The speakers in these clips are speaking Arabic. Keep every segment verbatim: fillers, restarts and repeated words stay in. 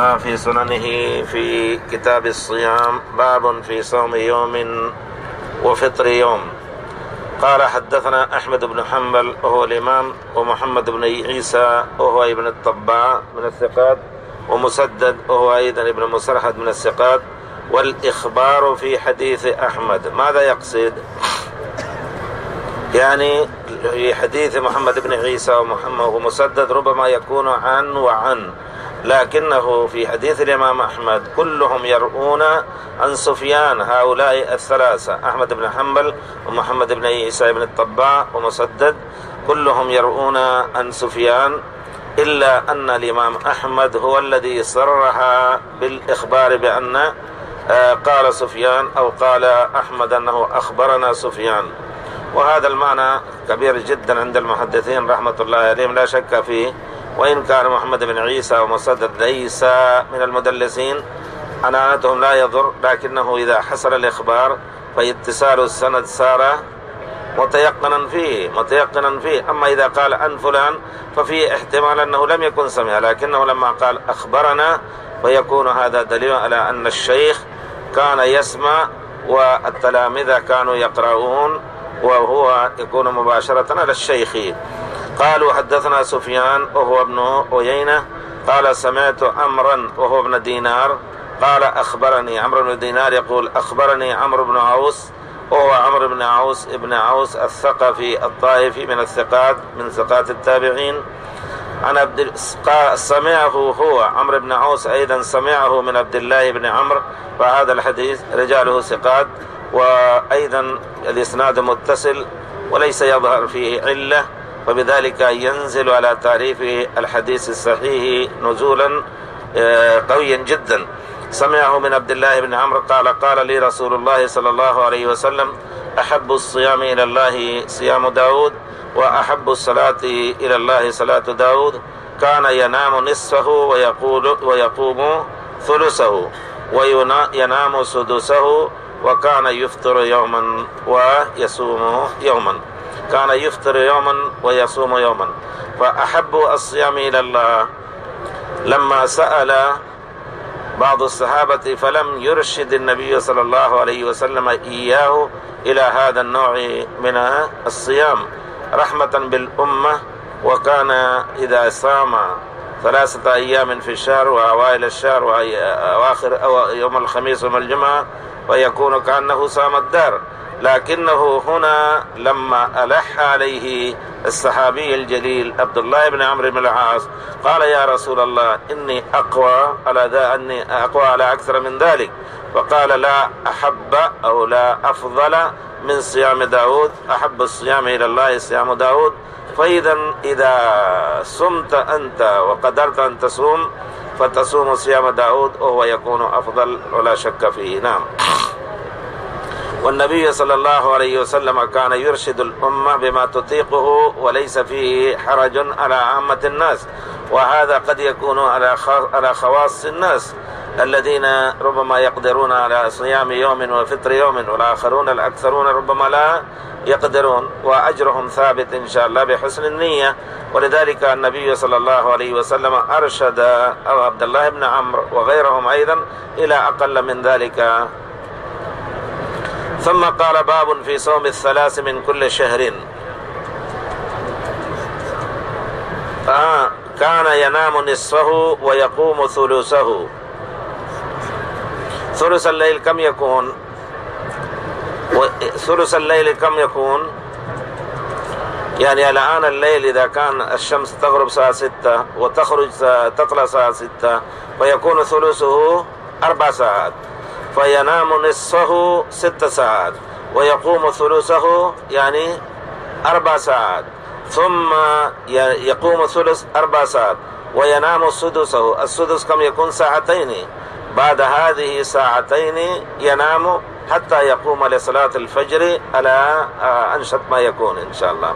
وسلم في سننه في كتاب الصيام باب في صوم يوم وفطر يوم. قال حدثنا أحمد بن حنبل وهو الإمام، ومحمد بن عيسى وهو ابن الطباع من الثقات، ومسدد وهو أيضا ابن مسرحد من الثقات. والإخبار في حديث أحمد ماذا يقصد؟ يعني في حديث محمد بن عيسى ومحمد ومسدد ربما يكون عن وعن، لكنه في حديث الإمام أحمد كلهم يرؤون عن سفيان. هؤلاء الثلاثة أحمد بن حنبل ومحمد بن عيسى بن الطباع ومسدد كلهم يرؤون عن سفيان، إلا أن الإمام أحمد هو الذي صرح بالإخبار بأن قال سفيان أو قال أحمد أنه أخبرنا سفيان. وهذا المعنى كبير جدا عند المحدثين رحمة الله عليهم لا شك فيه، وإن كان محمد بن عيسى ومسدد ليس من المدلسين عنانتهم لا يضر، لكنه إذا حصل الإخبار فاتصال السند صار متيقنا فيه متيقنا فيه أما إذا قال عن فلان ففي احتمال أنه لم يكن سمع، لكنه لما قال أخبرنا فيكون هذا دليل على أن الشيخ كان يسمع والتلامذة كانوا يقرؤون، وهو يكون مباشرة على الشيخ. قالوا حدثنا سفيان وهو ابن عيينة قال سمعت عمرا وهو ابن دينار قال أخبرني عمرو بن دينار يقول أخبرني عمرو بن عوس وهو عمرو بن عوس ابن عوس الثقفي الطائفي من الثقات من ثقات التابعين عن عبد سمعه هو عمرو بن عوس أيضا سمعه من عبد الله بن عمرو، فهذا الحديث رجاله ثقات، وأيضا الإسناد متصل وليس يظهر فيه علة، وبذلك ينزل على تعريف الحديث الصحيح نزولا قويا جدا. سمعه من عبد الله بن عمرو قال قال لي رسول الله صلى الله عليه وسلم أحب الصيام إلى الله صيام داود، وأحب الصلاة إلى الله صلاة داود، كان ينام نصفه ويقول ويقوم ثلثه وينام سدسه، وكان يفطر يوما ويصوم يوما كان يفطر يوما ويصوم يوما. فأحب الصيام إلى الله لما سأل بعض الصحابة فلم يرشد النبي صلى الله عليه وسلم إياه إلى هذا النوع من الصيام رحمة بالأمة، وكان إذا صام ثلاثة أيام في الشهر وأوائل الشهر وآخر أو يوم الخميس ويوم الجمعة فيكون كأنه صام الدار. لكنه هنا لما ألح عليه الصحابي الجليل عبد الله بن عمرو بن العاص قال يا رسول الله إني أقوى على ذا أني أقوى على أكثر من ذلك، فقال لا أحب أو لا أفضل من صيام داود، أحب الصيام إلى الله صيام داود. فإذا إذا صمت أنت وقدرت أن تصوم فتصوم صيام داود وهو يكون أفضل ولا شك فيه. نعم. والنبي صلى الله عليه وسلم كان يرشد الأمة بما تطيقه وليس فيه حرج على عامة الناس، وهذا قد يكون على خواص الناس الذين ربما يقدرون على صيام يوم وفطر يوم، والآخرون الأكثرون ربما لا يقدرون، وأجرهم ثابت إن شاء الله بحسن النية. ولذلك النبي صلى الله عليه وسلم أرشد أو عبد الله بن عمرو وغيرهم أيضا إلى أقل من ذلك. ثم قال باب في صوم الثلاث من كل شهر. آه كان ينام نصفه ويقوم ثلثه. ثلث الليل كم يكون؟ ثلث الليل كم يكون؟ يعني الآن الليل إذا كان الشمس تغرب الساعة ستة وتخرج تطلع الساعة ستة فيكون ثلثه أربع ساعات، فينام نصفه ست ساعات ويقوم ثلثه يعني أربع ساعات، ثم يقوم ثلث أربع ساعات وينام سدسه. السدس كم يكون؟ ساعتين. بعد هذه ساعتين ينام حتى يقوم لصلاة الفجر على أنشط ما يكون إن شاء الله.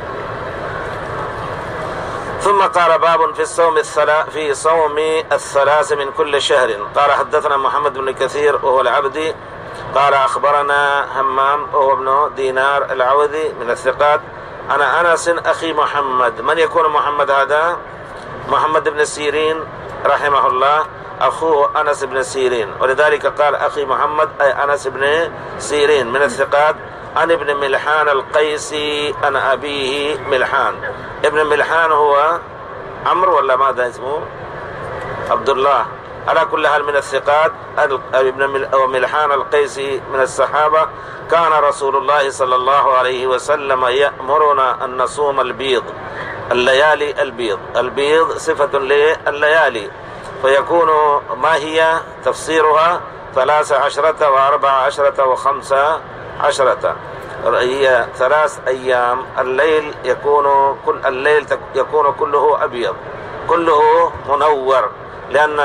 ثم قال باب في الصوم الثلاث في صوم الثلاث من كل شهر. قال حدثنا محمد بن كثير وهو العبدي قال أخبرنا همام وهو ابن دينار العوذي من الثقات أنا أنس أخي محمد. من يكون محمد هذا؟ محمد بن سيرين رحمه الله أخوه أنس بن سيرين، ولذلك قال أخي محمد أي أنس بن سيرين من الثقات. عن ابن ملحان القيسي عن أبيه ملحان. ابن ملحان هو عمرو ولا ماذا اسمه؟ عبد الله. على كل حال من الثقات. ابن ملحان القيسي من الصحابة. كان رسول الله صلى الله عليه وسلم يأمرنا أن نصوم البيض، الليالي البيض. البيض صفة لليالي، فيكون ما هي تفسيرها؟ ثلاث عشرة وأربع عشرة وخمسة عشرة. هي ثلاث أيام الليل يكون كل الليل يكون كله أبيض، كله منور، لأن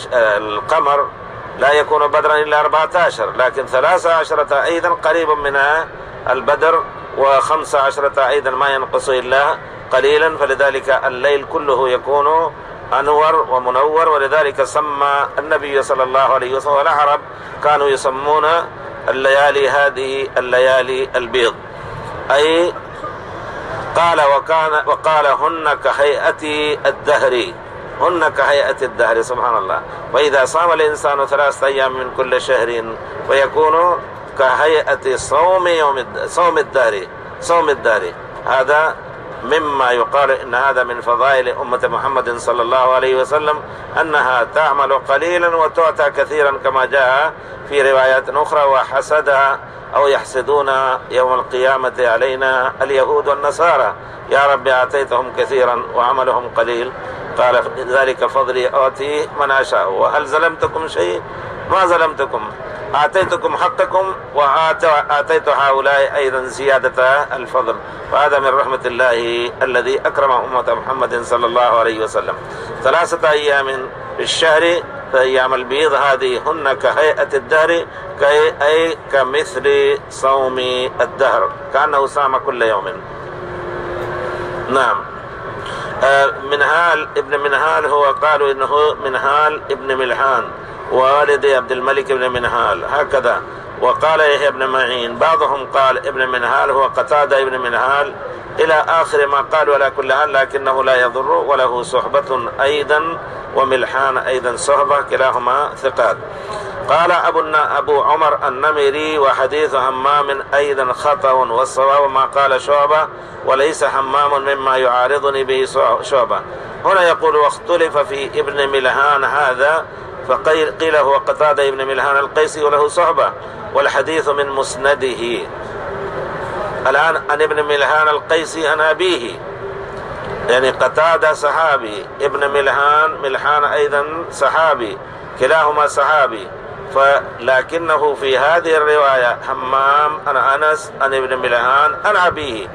القمر لا يكون بدرا إلا أربعة عشر، لكن ثلاث عشرة أيضا قريب من البدر، وخمسة عشرة أيضا ما ينقص إلا قليلا، فلذلك الليل كله يكون أنور ومنور. ولذلك سمى النبي صلى الله عليه وسلم، والعرب كانوا يسمون الليالي هذه الليالي البيض. أي قال وكان وقال هن كهيئة الدهر، هن كهيئة الدهر، سبحان الله. وإذا صام الإنسان ثلاثة أيام من كل شهر فيكون كهيئة صوم يوم صوم الدهر، صوم الدهر. هذا مما يقال إن هذا من فضائل أمة محمد صلى الله عليه وسلم، أنها تعمل قليلا وتعطى كثيرا، كما جاء في روايات أخرى: وحسدها أو يحسدون يوم القيامة علينا اليهود والنصارى، يا رب أعطيتهم كثيرا وعملهم قليل. قال ذلك فضلي أعطيه من أشاء، وهل ظلمتكم شيء؟ ما ظلمتكم، أعطيتكم حقكم وأعطيت هؤلاء أيضا زيادة الفضل. وهذا من رحمة الله الذي أكرم أمة محمد صلى الله عليه وسلم. ثلاثة أيام في الشهر فأيام البيض هذه هن كهيئة الدهر، أي كمثل صوم الدهر، كأنه صام كل يوم. نعم. منهال ابن منهال هو قالوا إنه منهال ابن ملحان والد عبد الملك بن منهال، هكذا. وقال يحيى بن معين، بعضهم قال ابن منهال هو قتادة ابن منهال إلى آخر ما قالوا. على كل حال لكنه لا يضر، وله صحبة أيضا، وملحان أيضا صحبة، كلاهما ثقات. قال أبو, أبو عمر النمري: وحديث همام أيضا خطأ، والصواب ما قال شعبة، وليس همام مما يعارضني به شعبة. هنا يقول: واختلف في ابن ملحان هذا، فقيل هو قتادة ابن ملحان القيسي وله صحبة، والحديث من مسنده. الآن عن ابن ملحان القيسي عن أبيه، يعني قتادة صحابي، ابن ملحان ملحان أيضا صحابي، كلاهما صحابي. فلكنه في هذه الرواية همام عن أنس عن ابن ملحان عن أبيه،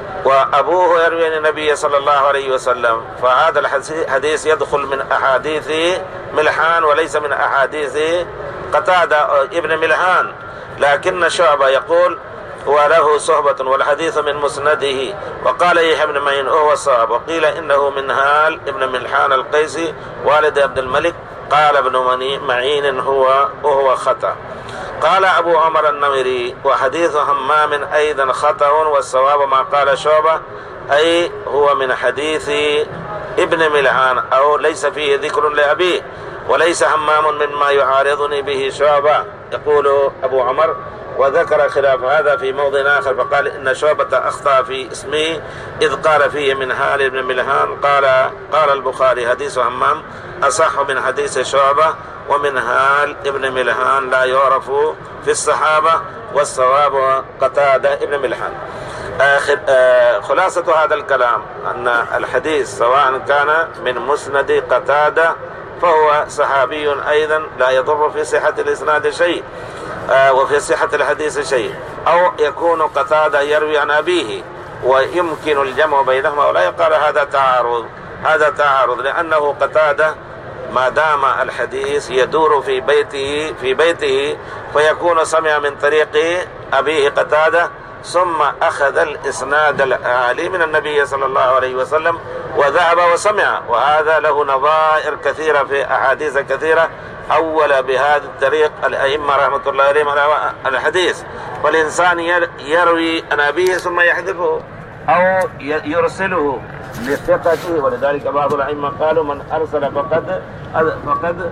وأبوه يروي عن النبي صلى الله عليه وسلم، فهذا الحديث يدخل من أحاديث ملحان وليس من أحاديث قتادة ابن ملحان. لكن شعبة يقول: وله صحبة، والحديث من مسنده. وقال يحيى بن معين هو الصواب، وقيل إنه منهال ابن ملحان القيسي والد عبد الملك. قال ابن معين هو وهو خطأ. قال أبو عمر النمري: وحديث همام أيضا خطأ، والصواب ما قال شعبة، أي هو من حديث ابن ملحان، أو ليس فيه ذكر لأبيه، وليس همام مما يعارضني به شعبة. يقول أبو عمر: وذكر خلاف هذا في موضع آخر، فقال إن شعبة أخطأ في اسمه إذ قال فيه منهال ابن ملحان. قال قال البخاري: حديث همام أصح من حديث شعبة، ومنهال ابن ملحان لا يعرف في الصحابة، والصواب قتادة ابن ملحان. آخر آه خلاصة هذا الكلام أن الحديث سواء كان من مسند قتادة فهو صحابي أيضا، لا يضر في صحة الإسناد شيء آه وفي صحة الحديث شيء، أو يكون قتادة يروي عن أبيه ويمكن الجمع بينهما، ولا يقال هذا تعارض، هذا تعارض، لأنه قتادة ما دام الحديث يدور في بيته في بيته فيكون سمع من طريق أبيه قتادة، ثم أخذ الإسناد العالي من النبي صلى الله عليه وسلم وذهب وسمع. وهذا له نظائر كثيرة في أحاديث كثيرة أول بهذا الطريق الأئمة رحمة الله عليهم على الحديث. والإنسان يروي عن أبيه ثم يحذفه أو يرسله لثقته، ولذلك بعض الأئمة قالوا: من أرسل فقد فقد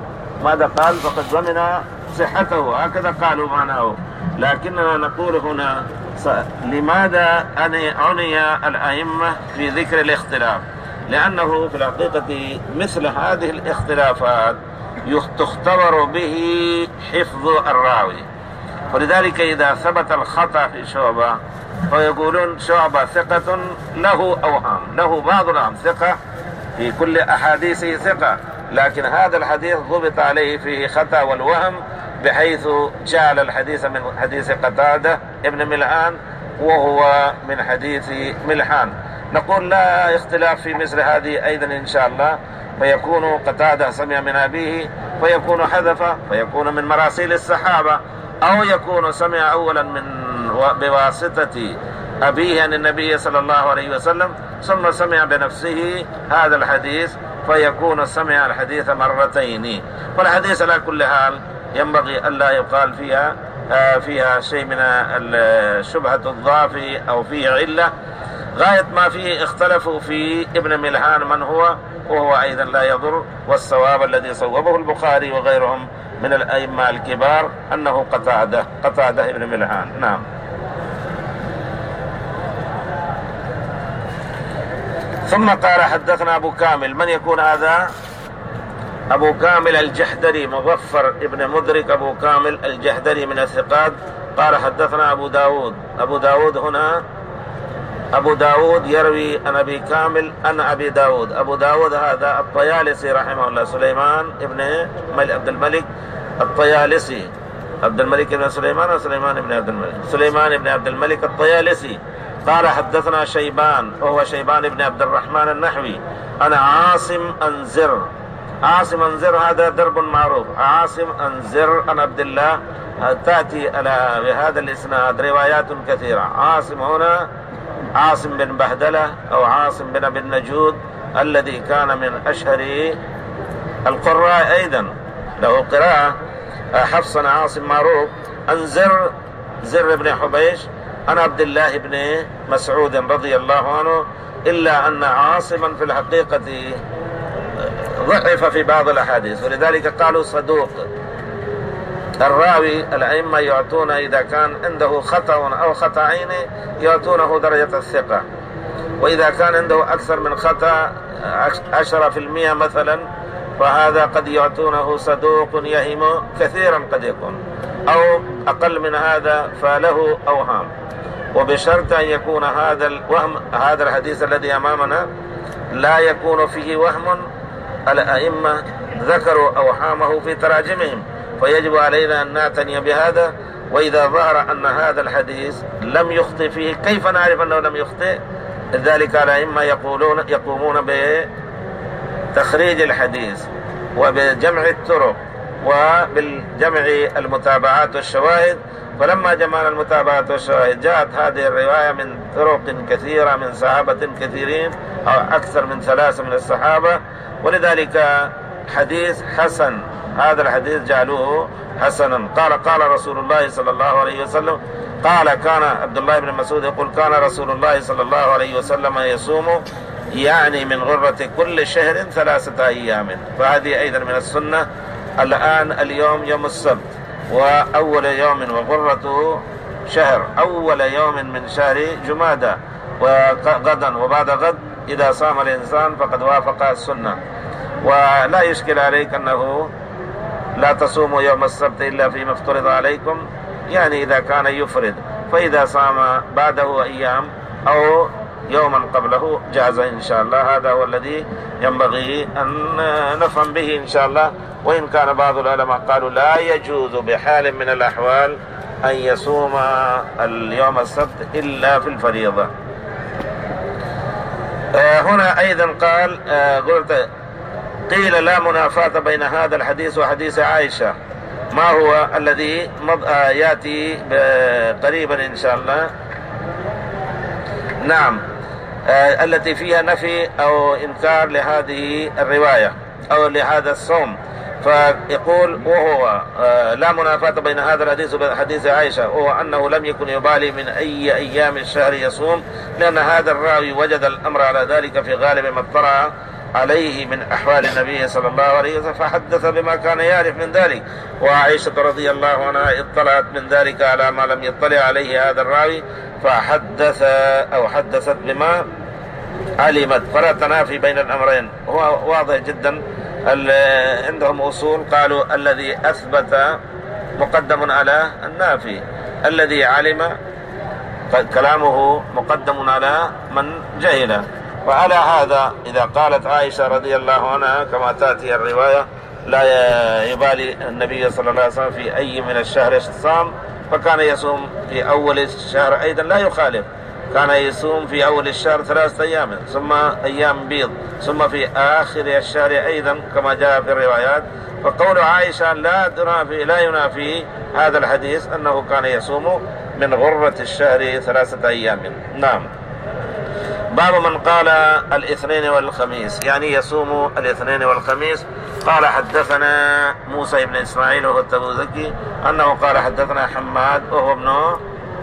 ماذا قال؟ فقد ضمن صحته، هكذا قالوا معناه. لكننا نقول هنا لماذا عني الأئمة في ذكر الاختلاف؟ لأنه في الحقيقة مثل هذه الاختلافات تختبر به حفظ الراوي، ولذلك إذا ثبت الخطأ في شعبة فيقولون شعبة ثقة له أوهام، له بعض الأوهام، ثقة في كل أحاديثه ثقة، لكن هذا الحديث ضبط عليه فيه خطأ والوهم، بحيث جعل الحديث من حديث قتادة ابن ملحان وهو من حديث ملحان. نقول لا اختلاف في مثل هذه أيضا إن شاء الله، فيكون قتادة سمع من أبيه فيكون حذف، فيكون من مراسيل الصحابة، أو يكون سمع أولا من بواسطة أبيه عن النبي صلى الله عليه وسلم ثم سمع بنفسه هذا الحديث، فيكون سمع الحديث مرتين. والحديث على كل حال ينبغي ألا يقال فيها فيها شيء من شبهة الضعف أو فيه علة. غاية ما فيه اختلفوا في ابن ملحان من هو، وهو أيضا لا يضر، والصواب الذي صوبه البخاري وغيرهم من الأئمة الكبار أنه قتادة قتادة ابن ملحان. نعم. ثم قال حدثنا أبو كامل. من يكون هذا؟ أبو كامل الجحدري، مظفر ابن مدرك أبو كامل الجحدري من الثقات. قال حدثنا أبو داود. أبو داود هنا أبو داود يروي عن أبي كامل عن أبي داود. أبو داود هذا الطيالسي رحمه الله، سليمان ابن عبد الملك الطيالسي، عبد الملك بن سليمان وسليمان بن عبد الملك، سليمان بن عبد الملك الطيالسي. قال حدثنا شيبان وهو شيبان بن عبد الرحمن النحوي أنا عاصم أنزر. عاصم أنزر هذا درب معروف. عاصم أنزر عن عبد الله، تأتي على بهذا الإسناد روايات كثيرة. عاصم هنا عاصم بن بهدلة أو عاصم بن أبي النجود الذي كان من أشهر القراء، أيضا له قراءة. حفص عاصم معروف. أنزر زر بن حبيش عن عبد الله بن مسعود رضي الله عنه، إلا أن عاصما في الحقيقة ضعف في بعض الأحاديث، ولذلك قالوا صدوق. الراوي الأئمة يعطون إذا كان عنده خطأ أو خطأين يعطونه درجة الثقة، وإذا كان عنده أكثر من خطأ عشرة في المئة مثلا فهذا قد يعطونه صدوق يهم كثيرا قد يكون، أو أقل من هذا فله أوهام، وبشرط أن يكون هذا الوهم هذا الحديث الذي أمامنا لا يكون فيه وهم. الأئمة ذكروا أوهامه في تراجمهم، فيجب علينا أن نعتني بهذا. وإذا ظهر أن هذا الحديث لم يخطئ فيه كيف نعرف أنه لم يخطئ؟ لذلك الأئمة يقولون يقومون بتخريج الحديث وبجمع الطرق وبالجمع المتابعات والشواهد. فلما جمعنا المتابعات والشواهد جاءت هذه الرواية من طرق كثيرة من صحابة كثيرين أو أكثر من ثلاثة من الصحابة، ولذلك حديث حسن. هذا الحديث جعلوه حسنا. قال قال رسول الله صلى الله عليه وسلم، قال كان عبد الله بن مسعود يقول كان رسول الله صلى الله عليه وسلم يصوم يعني من غرة كل شهر ثلاثة أيام. فهذه أيضا من السنة. الآن اليوم يوم السبت وأول يوم وغرة شهر، أول يوم من شهر جمادى، وغدا وبعد غد إذا صام الإنسان فقد وافق السنة. ولا يشكل عليك أنه لا تصوموا يوم السبت إلا فيما افترض عليكم، يعني إذا كان يفرد، فإذا صام بعده أيام أو يوما قبله جاز إن شاء الله. هذا هو الذي ينبغي أن نفهم به إن شاء الله. وإن كان بعض العلماء قالوا لا يجوز بحال من الأحوال أن يصوم اليوم السبت إلا في الفريضة. آه هنا أيضا قال آه قلت قيل لا منافاة بين هذا الحديث وحديث عائشة. ما هو الذي آه يأتي قريبا إن شاء الله؟ نعم، آه التي فيها نفي أو إنكار لهذه الرواية أو لهذا الصوم. فيقول وهو آه لا منافاة بين هذا الحديث وبين حديث عائشة، وهو أنه لم يكن يبالي من أي أيام الشهر يصوم، لأن هذا الراوي وجد الأمر على ذلك في غالب ما اطلع عليه من أحوال النبي صلى الله عليه وسلم، فحدث بما كان يعرف من ذلك. وعائشة رضي الله عنها اطلعت من ذلك على ما لم يطلع عليه هذا الراوي، فحدث أو حدثت بما علمت، فلا تنافي بين الأمرين. هو واضح جدا. عندهم أصول قالوا الذي أثبت مقدم على النافي، الذي علم كلامه مقدم على من جهل. وعلى هذا إذا قالت عائشة رضي الله عنها كما تأتي الرواية لا يبالي النبي صلى الله عليه وسلم في أي من الشهر الصام، فكان يصوم في أول الشهر أيضا لا يخالف، كان يصوم في أول الشهر ثلاثة أيام ثم أيام بيض ثم في آخر الشهر أيضا كما جاء في الروايات. فقول عائشة لا تنافي لا ينافي هذا الحديث أنه كان يصوم من غرة الشهر ثلاثة أيام. نعم. باب من قال الاثنين والخميس، يعني يصوم الاثنين والخميس. قال حدثنا موسى بن إسماعيل وهو التبوذكي أنه قال حدثنا حماد وهو ابن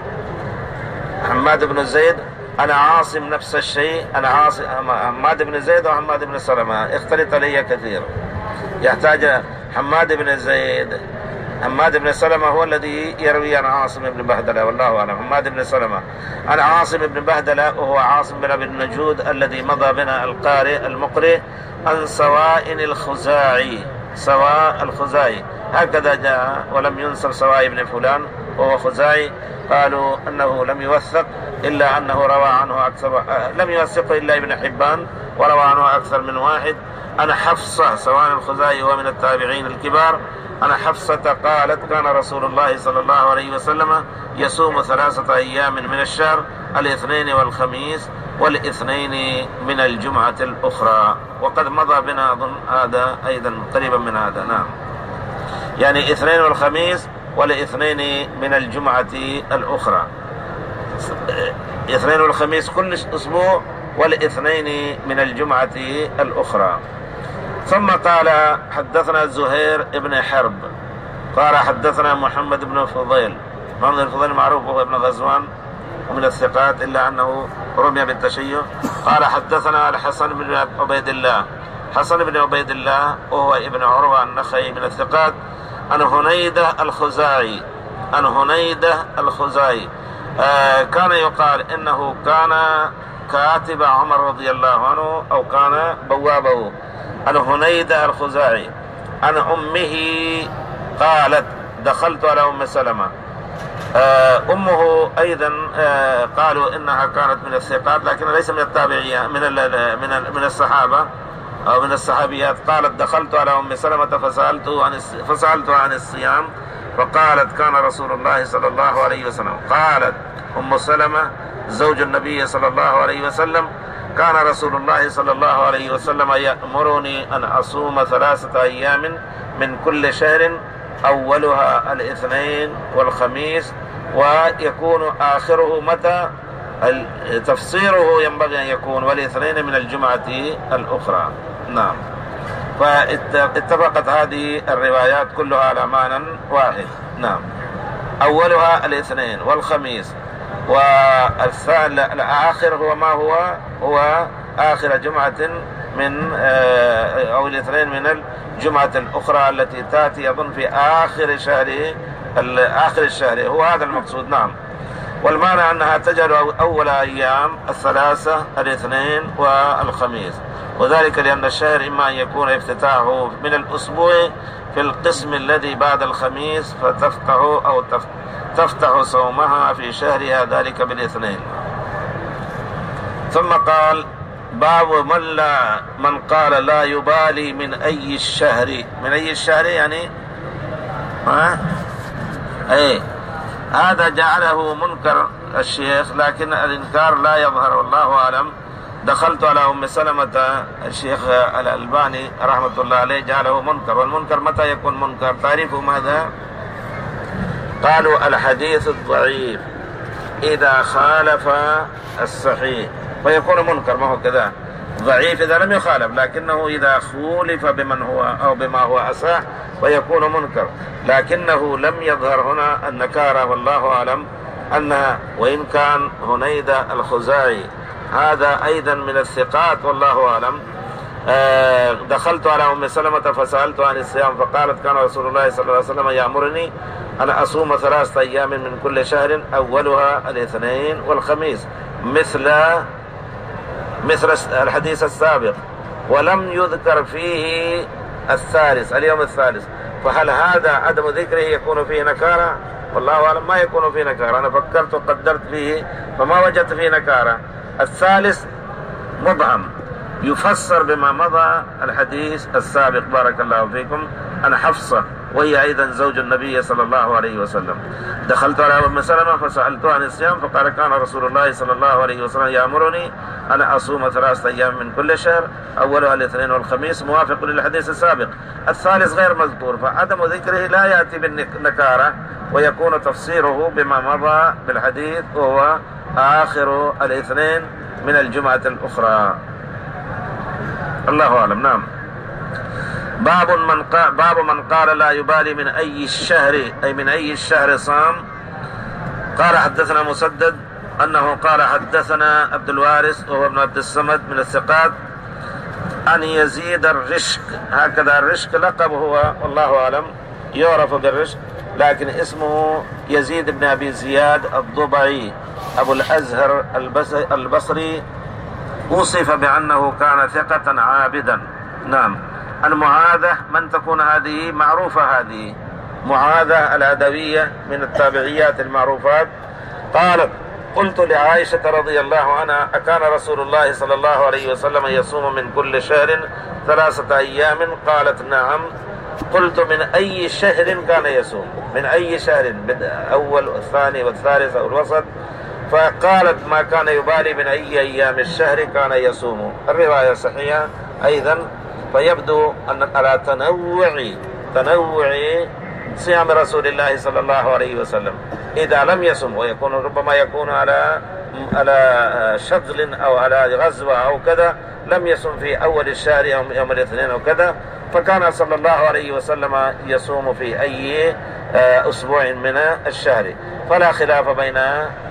حماد بن زيد أنا عاصم نفس الشيء، أنا عاصم حماد بن زيد وحماد بن سلمة اختلط لي كثير، يحتاج حماد بن زيد. حماد بن سلمة هو الذي يروي عن عاصم بن بهدلة والله أعلم. حماد بن سلمة عن عاصم بن بهدلة وهو عاصم بن أبي النجود الذي مضى بنا القارئ المقرئ عن سواء الخزاعي، سواء الخزاعي هكذا جاء ولم ينسب سواء بن فلان وهو خزاعي. قالوا أنه لم يوثق إلا أنه روى عنه أكثر، لم يوثقه إلا ابن حبان وروى عنه أكثر من واحد. أنا حفصة سواء الخزاعي هو من التابعين الكبار. أنا حفصة قالت كان رسول الله صلى الله عليه وسلم يصوم ثلاثة أيام من الشهر، الاثنين والخميس والاثنين من الجمعة الأخرى. وقد مضى بنا أظن هذا أيضا قريبا من هذا. نعم، يعني اثنين والخميس والاثنين من الجمعة الأخرى، اثنين والخميس كل أسبوع والاثنين من الجمعة الأخرى. ثم قال حدثنا زهير بن حرب قال حدثنا محمد بن فضيل. محمد بن فضيل معروف وهو ابن غزوان ومن الثقات إلا أنه رمي بالتشيع. قال حدثنا الحسن بن عبيد الله، حسن بن عبيد الله وهو ابن عروة النخعي من الثقات، عن هنيدة الخزاعي، عن هنيدة الخزاعي آه كان يقال إنه كان كاتب عمر رضي الله عنه أو كان بوابه. عن هنيدة الخزاعي عن أمه قالت دخلت على أم سلمة. آه أمه أيضا آه قالوا إنها كانت من الثقات لكن ليس من التابعية، من من من الصحابة أو من الصحابيات. قالت دخلت على أم سلمة فسألته عن فسألته عن الصيام فقالت كان رسول الله صلى الله عليه وسلم. قالت أم سلمة زوج النبي صلى الله عليه وسلم كان رسول الله صلى الله عليه وسلم يأمرني أن أصوم ثلاثة أيام من كل شهر أولها الاثنين والخميس، ويكون آخره متى تفسيره ينبغي أن يكون والاثنين من الجمعة الأخرى. نعم، فاتفقت هذه الروايات كلها على معنى واحد. نعم، أولها الاثنين والخميس، والآخر هو ما هو هو آخر جمعة من أو الاثنين من الجمعة الأخرى التي تأتي أظن في آخر شهر آخر الشهر، هو هذا المقصود. نعم، والمعنى أنها تجعل أول أيام الثلاثة الاثنين والخميس، وذلك لأن الشهر إما أن يكون افتتاحه من الأسبوع في القسم الذي بعد الخميس فتفتح أو تفتح صومها في شهرها ذلك بالاثنين. ثم قال باب من لا من قال لا يبالي من أي الشهر، من أي الشهر يعني ها أي هذا جعله منكر الشيخ، لكن الإنكار لا يظهر والله أعلم. دخلت على أم سلمة، الشيخ الألباني رحمة الله عليه جعله منكر، والمنكر متى يكون منكر؟ تعريفه ماذا؟ قالوا الحديث الضعيف إذا خالف الصحيح فيكون منكر، ما هو كذا؟ ضعيف إذا لم يخالف، لكنه إذا خولف بمن هو أو بما هو أصح فيكون منكر. لكنه لم يظهر هنا النكارة والله أعلم أنها، وإن كان هنيدة الخزاعي هذا أيضا من الثقات والله أعلم، دخلت على أم سلمة فسألت عن الصيام فقالت كان رسول الله صلى الله عليه وسلم يأمرني أن أصوم ثلاثة أيام من كل شهر أولها الاثنين والخميس مثل مثل الحديث السابق، ولم يذكر فيه الثالث اليوم الثالث. فهل هذا عدم ذكره يكون فيه نكارة؟ والله أعلم ما يكون فيه نكارة. أنا فكرت وقدرت فيه فما وجدت فيه نكارة. الثالث مبهم يفسر بما مضى الحديث السابق بارك الله فيكم عن حفصة وهي أيضا زوج النبي صلى الله عليه وسلم. دخلت على أم سلمة فسألته عن الصيام فقال كان رسول الله صلى الله عليه وسلم يأمرني أن أصوم ثلاثة أيام من كل شهر أولها الاثنين والخميس موافق للحديث السابق. الثالث غير مذكور، فعدم ذكره لا يأتي بالنكارة ويكون تفسيره بما مضى بالحديث وهو آخر الاثنين من الجمعة الأخرى. الله أعلم. نعم. باب من قال باب من قال لا يبالي من أي الشهر أي من أي الشهر صام. قال حدثنا مسدد أنه قال حدثنا عبد الوارث وهو ابن عبد الصمد من الثقات أن يزيد الرشك، هكذا الرشك لقب هو والله أعلم يعرف بالرشك، لكن اسمه يزيد بن أبي زياد الضبعي أبو الأزهر البصري، وصف بأنه كان ثقة عابدا. نعم. المعاذة من تكون هذه معروفة، هذه معاذة العدوية من التابعيات المعروفات. قالت قلت لعائشة رضي الله عنها أكان رسول الله صلى الله عليه وسلم يصوم من كل شهر ثلاثة أيام؟ قالت نعم. قلت من أي شهر كان يصوم؟ من أي شهر؟ أول والثاني والثالث أو الوسط؟ فقالت ما كان يبالي من أي أيام الشهر كان يصوم. الرواية صحيحة أيضا. فيبدو أن على تنوع تنوع صيام رسول الله صلى الله عليه وسلم إذا لم يصم، ويكون ربما يكون على على شغل أو على غزوة أو كذا لم يصم في أول الشهر يوم, يوم الاثنين أو كذا، فكان صلى الله عليه وسلم يصوم في أي أسبوع من الشهر. فلا خلاف بين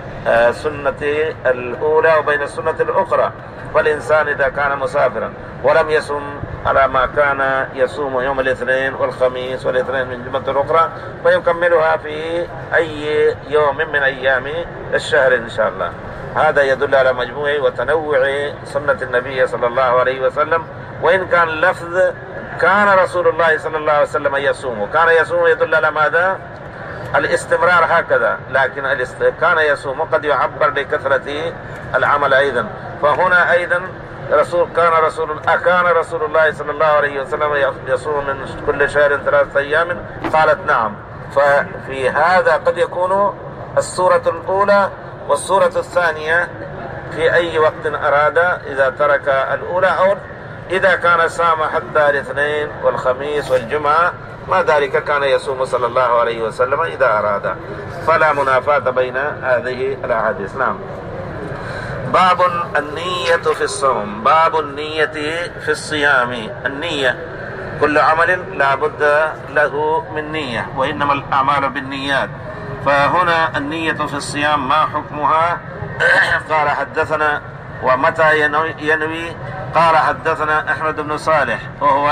سنة الأولى وبين السنة الأخرى. فالإنسان إذا كان مسافرا ولم يصم على ما كان يصوم يوم الاثنين والخميس والاثنين من جمعة أخرى فيكملها في أي يوم من أيام الشهر إن شاء الله. هذا يدل على مجموع وتنوع سنة النبي صلى الله عليه وسلم. وإن كان لفظ كان رسول الله صلى الله عليه وسلم يصوم، كان يصوم يدل على ماذا؟ الاستمرار هكذا، لكن كان يصوم قد يعبر بكثرة العمل أيضا. فهنا أيضا رسول كان رسول أكان رسول الله صلى الله عليه وسلم يصوم من كل شهر ثلاثة أيام؟ قالت نعم. ففي هذا قد يكون السورة الأولى والسورة الثانية في أي وقت أراد إذا ترك الأولى، أو إذا كان صام حتى الاثنين والخميس والجمعة ما ذلك كان يصوم صلى الله عليه وسلم إذا أراد. فلا منافاة بين هذه الأحاديث. نعم. باب النية في الصوم. باب النية في الصيام. النية كل عمل لا بد له من نية، وإنما الأعمال بالنيات. فهنا النية في الصيام ما حكمها؟ قال حدثنا ومتى ينوي؟ قال حدثنا أحمد بن صالح وهو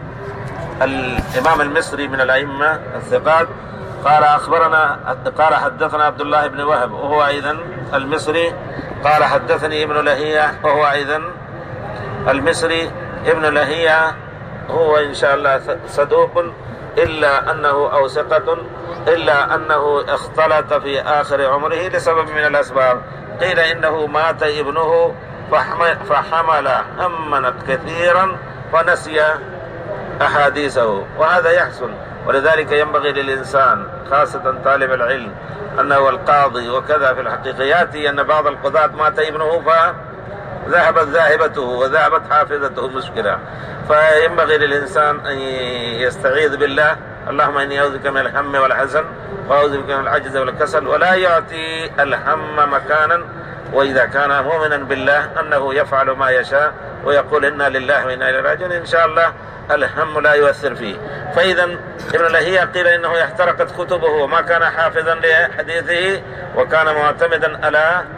الإمام المصري من الأئمة الثقات. قال أخبرنا قال حدثنا عبد الله بن وهب وهو أيضا المصري. قال حدثني ابن لهيعة وهو أيضا المصري. ابن لهيعة هو إن شاء الله صدوق إلا أنه أو ثقة إلا أنه اختلط في آخر عمره لسبب من الأسباب. قيل إنه مات ابنه فحمل هما كثيرا فنسي أحاديثه، وهذا يحصل. ولذلك ينبغي للإنسان خاصة طالب العلم أنه القاضي وكذا في الحقيقيات أن بعض القضاة مات ابنه فذهبت ذاهبته وذهبت حافظته، مشكلة. فينبغي للإنسان أن يستعيذ بالله، اللهم إني أعوذ بك من الهم والحزن وأعوذ بك من العجز والكسل، ولا يعطي الهم مكانا. وإذا كان مؤمنا بالله أنه يفعل ما يشاء ويقول إنا لله وإنا إليه راجعون إن شاء الله الهم لا يؤثر فيه. فإذا ابن لهيعة قيل إنه احترقت كتبه وما كان حافظا لحديثه، وكان معتمدا على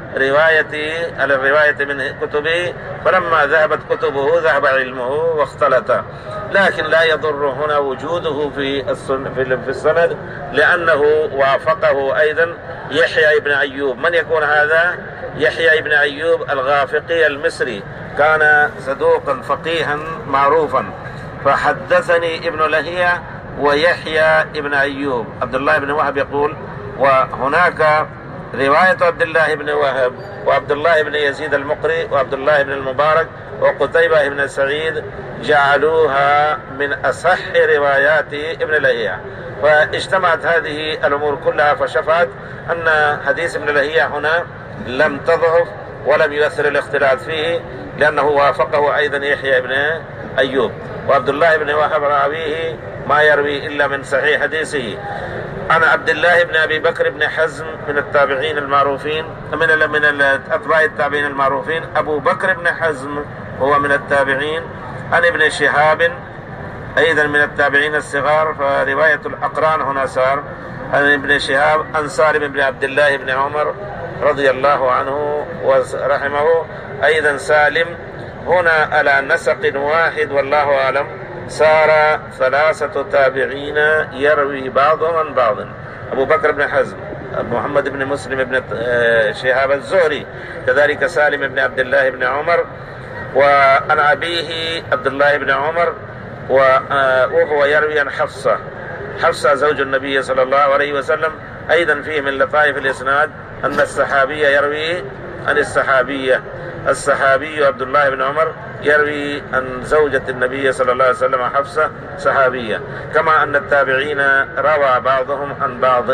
رواية على الرواية من كتبه، فلما ذهبت كتبه ذهب علمه واختلط. لكن لا يضر هنا وجوده في في السند، لأنه وافقه أيضا يحيى بن أيوب. من يكون هذا؟ يحيى بن أيوب الغافقي المصري، كان صدوقا فقيها معروفا. فحدثني ابن لهيعة ويحيى ابن أيوب. عبد الله بن وهب يقول: وهناك رواية عبد الله بن وهب وعبد الله بن يزيد المقري وعبد الله بن المبارك وقتيبة بن سعيد جعلوها من أصح روايات ابن لهيعة. فاجتمعت هذه الأمور كلها فشفعت أن حديث ابن لهيعة هنا لم تضعف ولم يؤثر الاختلاط فيه، لأنه وافقه أيضا يحيى بن أيوب. وعبد الله بن وهب راويه ما يروي إلا من صحيح حديثه. أنا عبد الله بن أبي بكر بن حزم من التابعين المعروفين، من من أتباع التابعين المعروفين. أبو بكر بن حزم هو من التابعين. عن ابن شهاب أيضا من التابعين الصغار، فرواية الأقران هنا صار عن ابن شهاب عن سالم بن عبد الله بن عمر رضي الله عنه ورحمه. أيضا سالم هنا على نسق واحد والله أعلم. صار ثلاثة تابعين يروي بعضهم عن بعض: أبو بكر بن حزم، محمد بن مسلم بن شهاب الزهري، كذلك سالم بن عبد الله بن عمر، وعن أبيه عبد الله بن عمر، وهو يروي عن حفصة حفصة زوج النبي صلى الله عليه وسلم. أيضا فيه من لطائف الإسناد أن الصحابي يروي عن الصحابية. الصحابي عبد الله بن عمر يروي عن زوجة النبي صلى الله عليه وسلم حفصة صحابية، كما أن التابعين روى بعضهم عن بعض.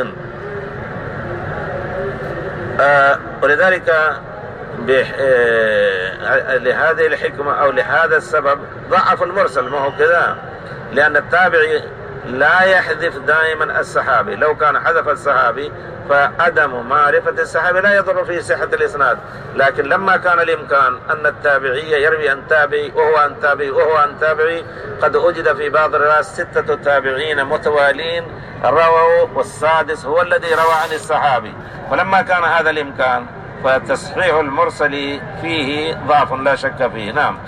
آه ولذلك آه لهذه الحكمة أو لهذا السبب ضعف المرسل. ما هو كذا، لأن التابعي لا يحذف دائما الصحابي. لو كان حذف الصحابي فعدم معرفة الصحابي لا يضر في صحة الإسناد. لكن لما كان الإمكان أن التابعي يروي عن تابعي وهو عن تابعي وهو عن تابعي، قد وجد في بعض الروايات ستة تابعين متوالين رووا، والسادس هو الذي روى عن الصحابي. فلما كان هذا الإمكان فتصحيح المرسل فيه ضعف لا شك فيه. نعم.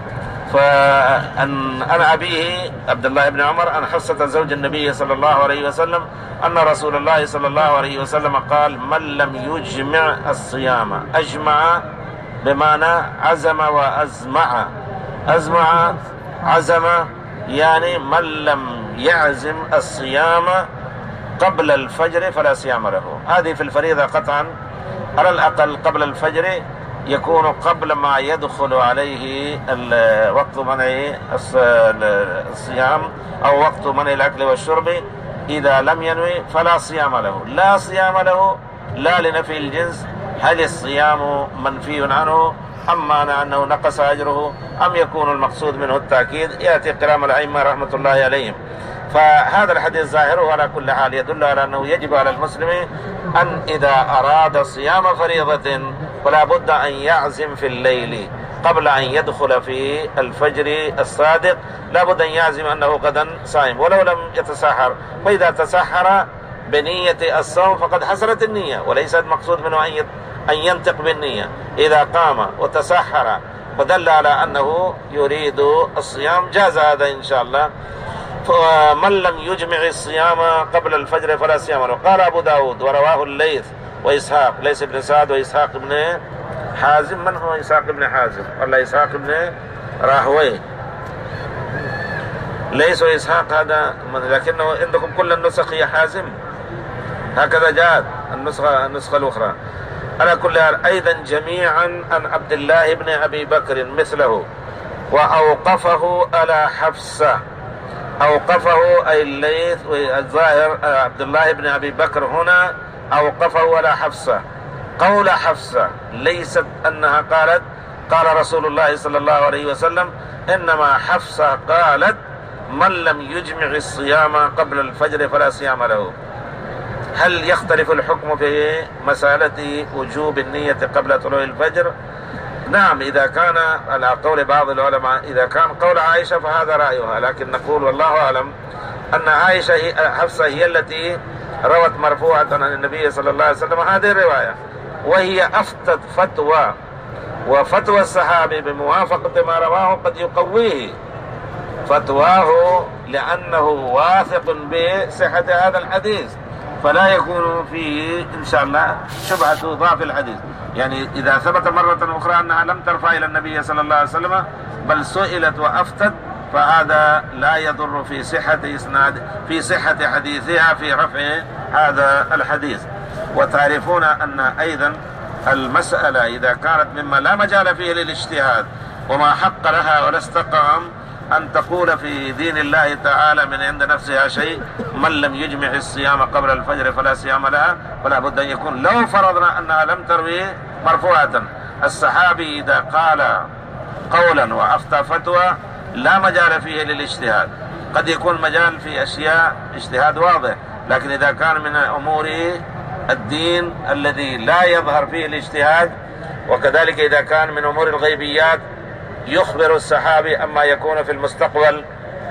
فأن أنا أبيه عبد الله بن عمر عن حفصة زوج النبي صلى الله عليه وسلم أن رسول الله صلى الله عليه وسلم قال: من لم يجمع الصيام، أجمع بمعنى عزم وأزمع. أزمع عزم يعني من لم يعزم الصيام قبل الفجر فلا صيام له. هذه في الفريضة قطعا على الأقل قبل الفجر يكون قبل ما يدخل عليه وقت منع الصيام أو وقت منع الأكل والشرب. إذا لم ينوي فلا صيام له. لا صيام له لا لنفي الجنس، هل الصيام منفي عنه أم معنى أنه نقص أجره أم يكون المقصود منه التأكيد؟ يأتي كلام الأئمة رحمة الله عليهم. فهذا الحديث ظاهره على كل حال يدل على أنه يجب على المسلم أن إذا أراد صيام فريضة فلا بد أن يعزم في الليل قبل أن يدخل في الفجر الصادق. لا بد أن يعزم أنه غدا صائم ولو لم يتسحر. فإذا تسحر بنية الصوم فقد حصلت النية، وليس المقصود منه أن ينطق بالنية. إذا قام وتسحر فدل على أنه يريد الصيام جاز هذا إن شاء الله. فمن لم يجمع الصيام قبل الفجر فلا صيام له. قال أبو داود ورواه الليث وإسحاق، ليس بن سعد وإسحاق بن حازم. من هو إسحاق بن حازم؟ ولا إسحاق بن راهوي؟ ليس إسحاق هذا، لكنه عندكم كل النسخ هي حازم، هكذا جاءت النسخة النسخة الأخرى. على كل حال أيضا جميعا عن عبد الله بن أبي بكر مثله، وأوقفه على حفصة. أوقفه أي الليث والظاهر عبد الله بن أبي بكر هنا أوقفه على حفصة. قول حفصة ليست أنها قالت قال رسول الله صلى الله عليه وسلم، إنما حفصة قالت: من لم يجمع الصيام قبل الفجر فلا صيام له. هل يختلف الحكم في مسألة وجوب النية قبل طلوع الفجر؟ نعم، إذا كان على قول بعض العلماء إذا كان قول عائشة فهذا رأيها، لكن نقول والله أعلم أن عائشة هي حفصة هي التي روت مرفوعة عن النبي صلى الله عليه وسلم هذه الرواية. وهي أفتت فتوى، وفتوى الصحابي بموافقة ما رواه قد يقويه فتواه لأنه واثق بصحة هذا الحديث، فلا يكون فيه إن شاء الله شبهة ضعف الحديث. يعني إذا ثبت مرة أخرى أنها لم ترفع إلى النبي صلى الله عليه وسلم بل سئلت وأفتت، فهذا لا يضر في صحة إسناد في صحة حديثها في رفع هذا الحديث. وتعرفون أن أيضا المسألة إذا كانت مما لا مجال فيه للاجتهاد وما حق لها ولا استقام أن تقول في دين الله تعالى من عند نفسها شيء، من لم يجمع الصيام قبل الفجر فلا صيام لها، فلا بد أن يكون لو فرضنا أنها لم تروي مرفوعة. الصحابي إذا قال قولا وأفتى فتوى لا مجال فيه للاجتهاد، قد يكون مجال في أشياء اجتهاد واضح، لكن إذا كان من أمور الدين الذي لا يظهر فيه الاجتهاد، وكذلك إذا كان من أمور الغيبيات يخبر الصحابي أما يكون في المستقبل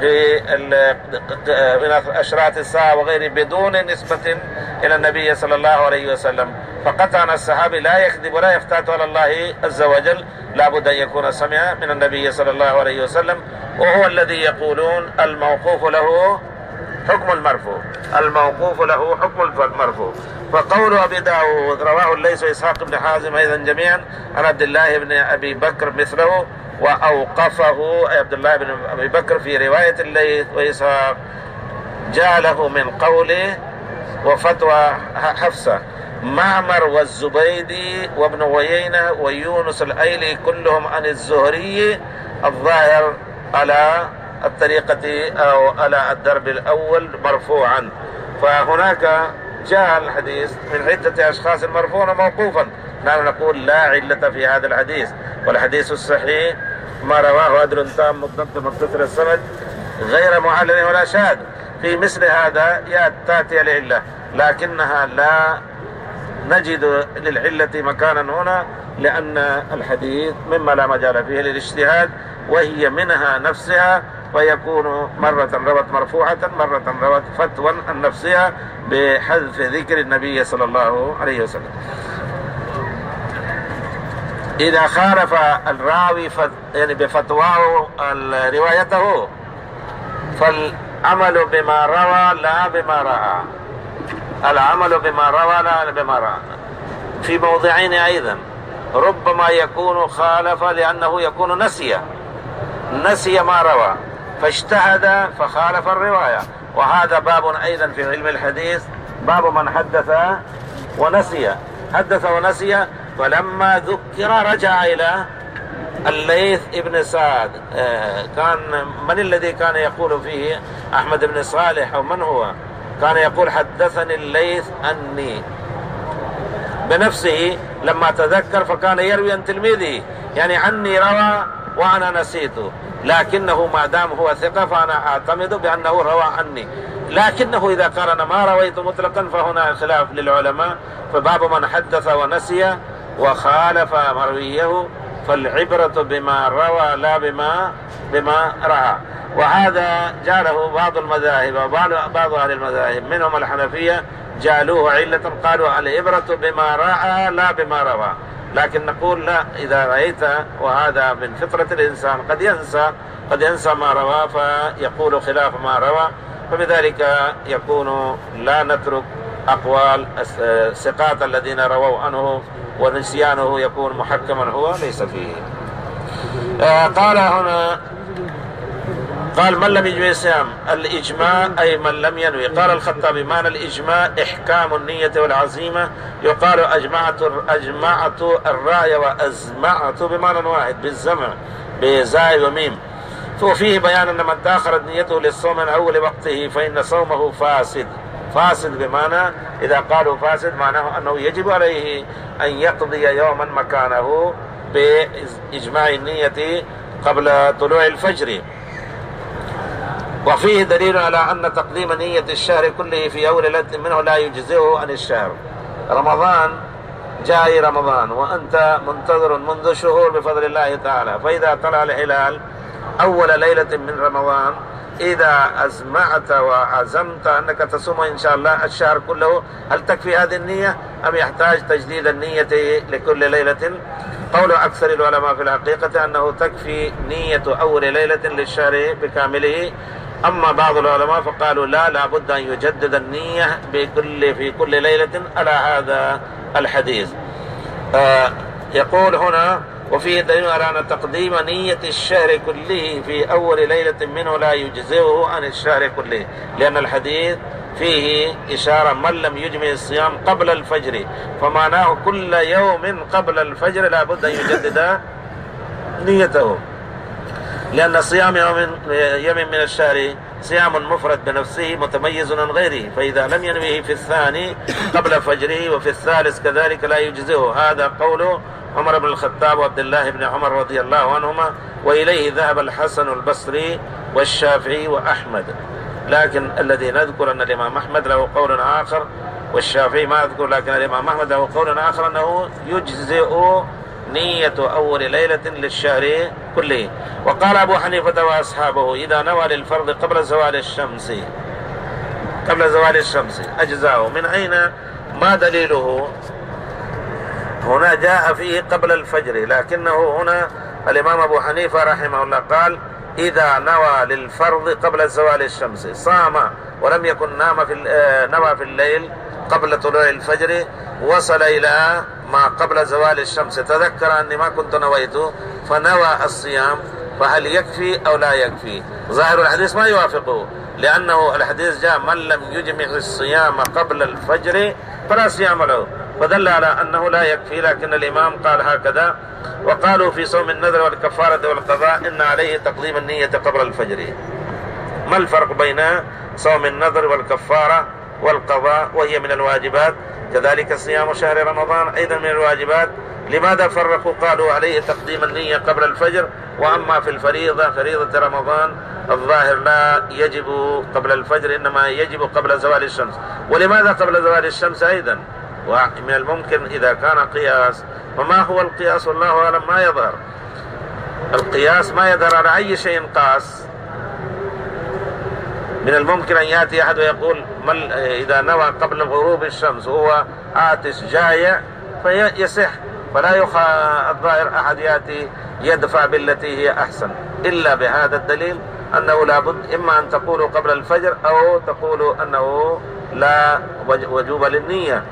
في أشراط الساعة وغيره بدون نسبة إلى النبي صلى الله عليه وسلم، فقطعا الصحابي لا يكذب ولا يفتات على الله عز وجل، لا بد أن يكون سمع من النبي صلى الله عليه وسلم، وهو الذي يقولون الموقوف له حكم المرفوع، الموقوف له حكم المرفوع. فقول أبي داود رواه الليث وإسحاق بن حازم أيضا جميعا عن عبد الله بن أبي بكر مثله، وأوقفه عبد الله بن أبي بكر في رواية الليث وإسحاق جاء له من قوله وفتوى حفصة معمر والزبيدي وابن عيينة ويونس الأيلي كلهم عن الزهري الظاهر على الطريقة أو على الدرب الأول مرفوعا. فهناك جاء الحديث من عدة أشخاص مرفوعا وموقوفا، نحن نقول لا علة في هذا الحديث، والحديث الصحيح ما رواه عدل تام مضبوط متصل السند غير معلل ولا شاذ. في مثل هذا تأتي العلة، لكنها لا نجد للعلة مكانا هنا، لأن الحديث مما لا مجال فيه للاجتهاد، وهي منها نفسها، ويكون مرة روت مرفوعة مرة روت فتوى عن نفسها بحذف ذكر النبي صلى الله عليه وسلم. إذا خالف الراوي فت... يعني بفتواه روايته فالعمل بما روى لا بما رأى، العمل بما روى لا بما رأى. في موضعين أيضا ربما يكون خالف لأنه يكون نسي نسي ما روى فاجتهد فخالف الرواية، وهذا باب أيضا في علم الحديث، باب من حدث ونسي، حدث ونسي، فلما ذكر رجع إلى الليث ابن سعد. كان من الذي كان يقول فيه؟ أحمد بن صالح أو من هو؟ كان يقول حدثني الليث أني بنفسه لما تذكر، فكان يروي عن تلميذه، يعني عني روى وأنا نسيته، لكنه ما دام هو ثقة فأنا أعتمد بأنه روى عني. لكنه إذا قارن ما رويت مطلقا فهنا خلاف للعلماء، فباب من حدث ونسي وخالف مرويه فالعبرة بما روى لا بما بما رأى. وهذا جعله بعض المذاهب وبعض أهل المذاهب منهم الحنفية جعلوه علة، قالوا العبرة بما رأى لا بما روى. لكن نقول لا، إذا رأيت، وهذا من فطرة الإنسان قد ينسى قد ينسى ما روى فيقول خلاف ما روى، فبذلك يكون لا نترك أقوال الثقات الذين رووا عنه، ونسيانه يكون محكما هو ليس فيه. آه قال هنا قال من لم يجمع الصيام، الإجماع أي من لم ينوي. قال الخطابي معنى الإجماع إحكام النية والعزيمة، يقال أجمعت أجمعت الرأي وأزمعت بمعنى واحد بالزمع بزاي وميم. وفيه بيان أن من تأخرت نيته للصوم من أول وقته فإن صومه فاسد. فاسد بمعنى إذا قالوا فاسد معناه أنه يجب عليه أن يقضي يوما مكانه بإجماع النية قبل طلوع الفجر. وفيه دليل على أن تقديم نية الشهر كله في أول ليلة منه لا يجزئه عن الشهر. رمضان جاي رمضان وأنت منتظر منذ شهور بفضل الله تعالى، فإذا طلع الهلال أول ليلة من رمضان إذا أزمعت وعزمت أنك تصوم إن شاء الله الشهر كله، هل تكفي هذه النية أم يحتاج تجديد النية لكل ليلة؟ قول أكثر العلماء في الحقيقة أنه تكفي نية أول ليلة للشهر بكامله. أما بعض العلماء فقالوا لا، لابد أن يجدد النية بكل في كل ليلة على هذا الحديث. آه يقول هنا: وفيه دليل على أن تقديم نية الشهر كله في أول ليلة منه لا يجزئه عن الشهر كله، لأن الحديث فيه إشارة من لم يجمع الصيام قبل الفجر، فمعناه كل يوم قبل الفجر لا بد أن يجدد نيته، لأن صيام يوم يوم من الشهر صيام مفرد بنفسه متميز عن غيره، فإذا لم ينويه في الثاني قبل فجره وفي الثالث كذلك لا يجزئه. هذا قول عمر بن الخطاب وعبد الله بن عمر رضي الله عنهما، وإليه ذهب الحسن البصري والشافعي وأحمد. لكن الذي نذكر أن الإمام أحمد له قول آخر، والشافعي ما أذكر، لكن الإمام أحمد له قول آخر أنه يجزئ نية أول ليلة للشهر كله. وقال أبو حنيفة وأصحابه: إذا نوى للفرض قبل زوال الشمس قبل زوال الشمس أجزاؤه. من أين؟ ما دليله؟ هنا جاء فيه قبل الفجر، لكنه هنا الإمام أبو حنيفة رحمه الله قال: إذا نوى للفرض قبل زوال الشمس، صام ولم يكن نام في نوى في الليل قبل طلوع الفجر، وصل إلى ما قبل زوال الشمس، تذكر أني ما كنت نويته فنوى الصيام، فهل يكفي أو لا يكفي؟ ظاهر الحديث ما يوافقه، لأنه الحديث جاء: من لم يجمع الصيام قبل الفجر فلا صيام له، فدل على أنه لا يكفي. لكن الإمام قال هكذا. وقالوا في صوم النذر والكفارة والقضاء إن عليه تقديم النية قبل الفجر. ما الفرق بين صوم النذر والكفارة والقضاء؟ وهي من الواجبات، كذلك صيام شهر رمضان أيضا من الواجبات. لماذا فرقوا؟ قالوا عليه تقديم النية قبل الفجر، وأما في الفريضة فريضة رمضان الظاهر لا يجب قبل الفجر، إنما يجب قبل زوال الشمس. ولماذا قبل زوال الشمس أيضا؟ ومن الممكن إذا كان قياس، فما هو القياس؟ والله أعلم ما يظهر. القياس ما يظهر على أي شيء قاس. من الممكن أن يأتي أحد ويقول إذا نوى قبل غروب الشمس وهو آتش جايع فيصح، فلا يخى الظاهر أحد يأتي يدفع بالتي هي أحسن، إلا بهذا الدليل أنه لابد إما أن تقولوا قبل الفجر أو تقولوا أنه لا وجوب للنية.